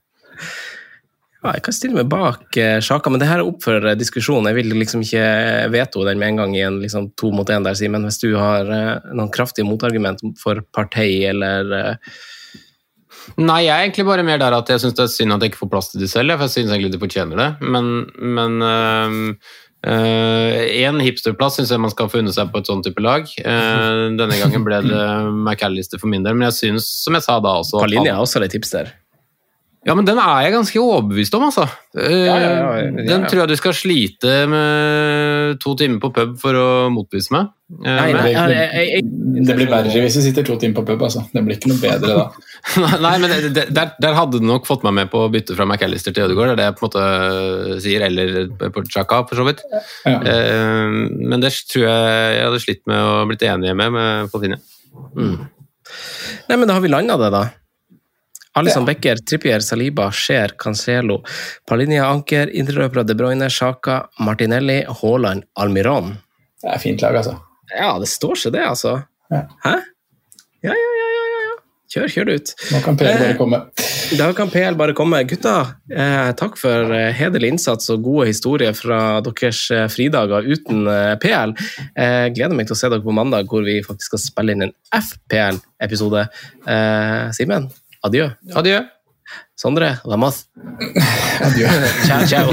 Ja, jeg kan stille meg bak uh, Xhaka, men det her er opp for uh, diskusjon. Jeg vil liksom ikke veto den med en gang i en liksom, to mot en der, Simen. Hvis du har uh, noen kraftige motargument for Partey eller... Uh... Nei, jeg er egentlig bare mer der at jeg synes det er synd at jeg ikke får plass til de selv, for jeg synes egentlig de fortjener det. Men, men uh, uh, en hipsterplass synes jeg man skal få unne seg på et sånt type lag. Uh, denne gangen ble det McAllister for min del, men jeg synes, som jeg sa da også... Palinja er også litt hipster. Ja, men den er jeg ganske overbevist om, altså. Ja, ja, ja, ja, ja. Den tror jeg du skal slite med to timer på pub for å motbevise meg. Nei, nei, jeg, jeg, jeg, det blir verre hvis du sitter to timer på pub, altså. Det blir ikke noe bedre da. Nei, men det, der, der hadde du nok fått meg med på å bytte fra McAllister til Ødegaard, det er det jeg på en måte sier, eller på Xhaka, for så vidt. Ja. Men det tror jeg jeg hadde slitt med å blitt enige med, med Fafinha. Mm. Nei, men da har vi landet det da. Alisson, ja. Becker, Trippier, Saliba, Scheer, Cancelo, Palinja, Anker, indreløpere, De Bruyne, Xhaka, Martinelli, Haaland, Almiron. Det er fint lag, altså. Ja, det står seg det, altså. Ja. Hæ? Ja, ja, ja, ja, ja. Kjør, kjør det ut. Nå kan P L bare komme. Da kan P L bare komme. Gutta, eh, takk for eh, hederlig innsats og gode historier fra deres eh, fridager uten eh, P L. Eh, gleder meg til å se dere på mandag, hvor vi faktisk skal spille inn en F P L-episode. Eh, Simen? Adjø. Adjø. Sondre, vamos. Adjø. Ciao, ciao.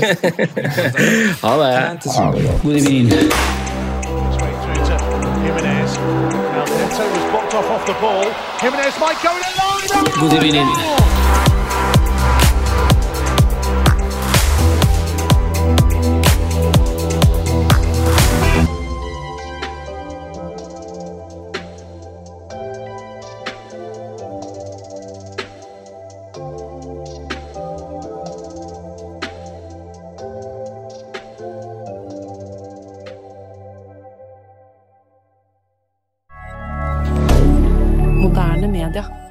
Ha det. God evening. God evening. Moderne media.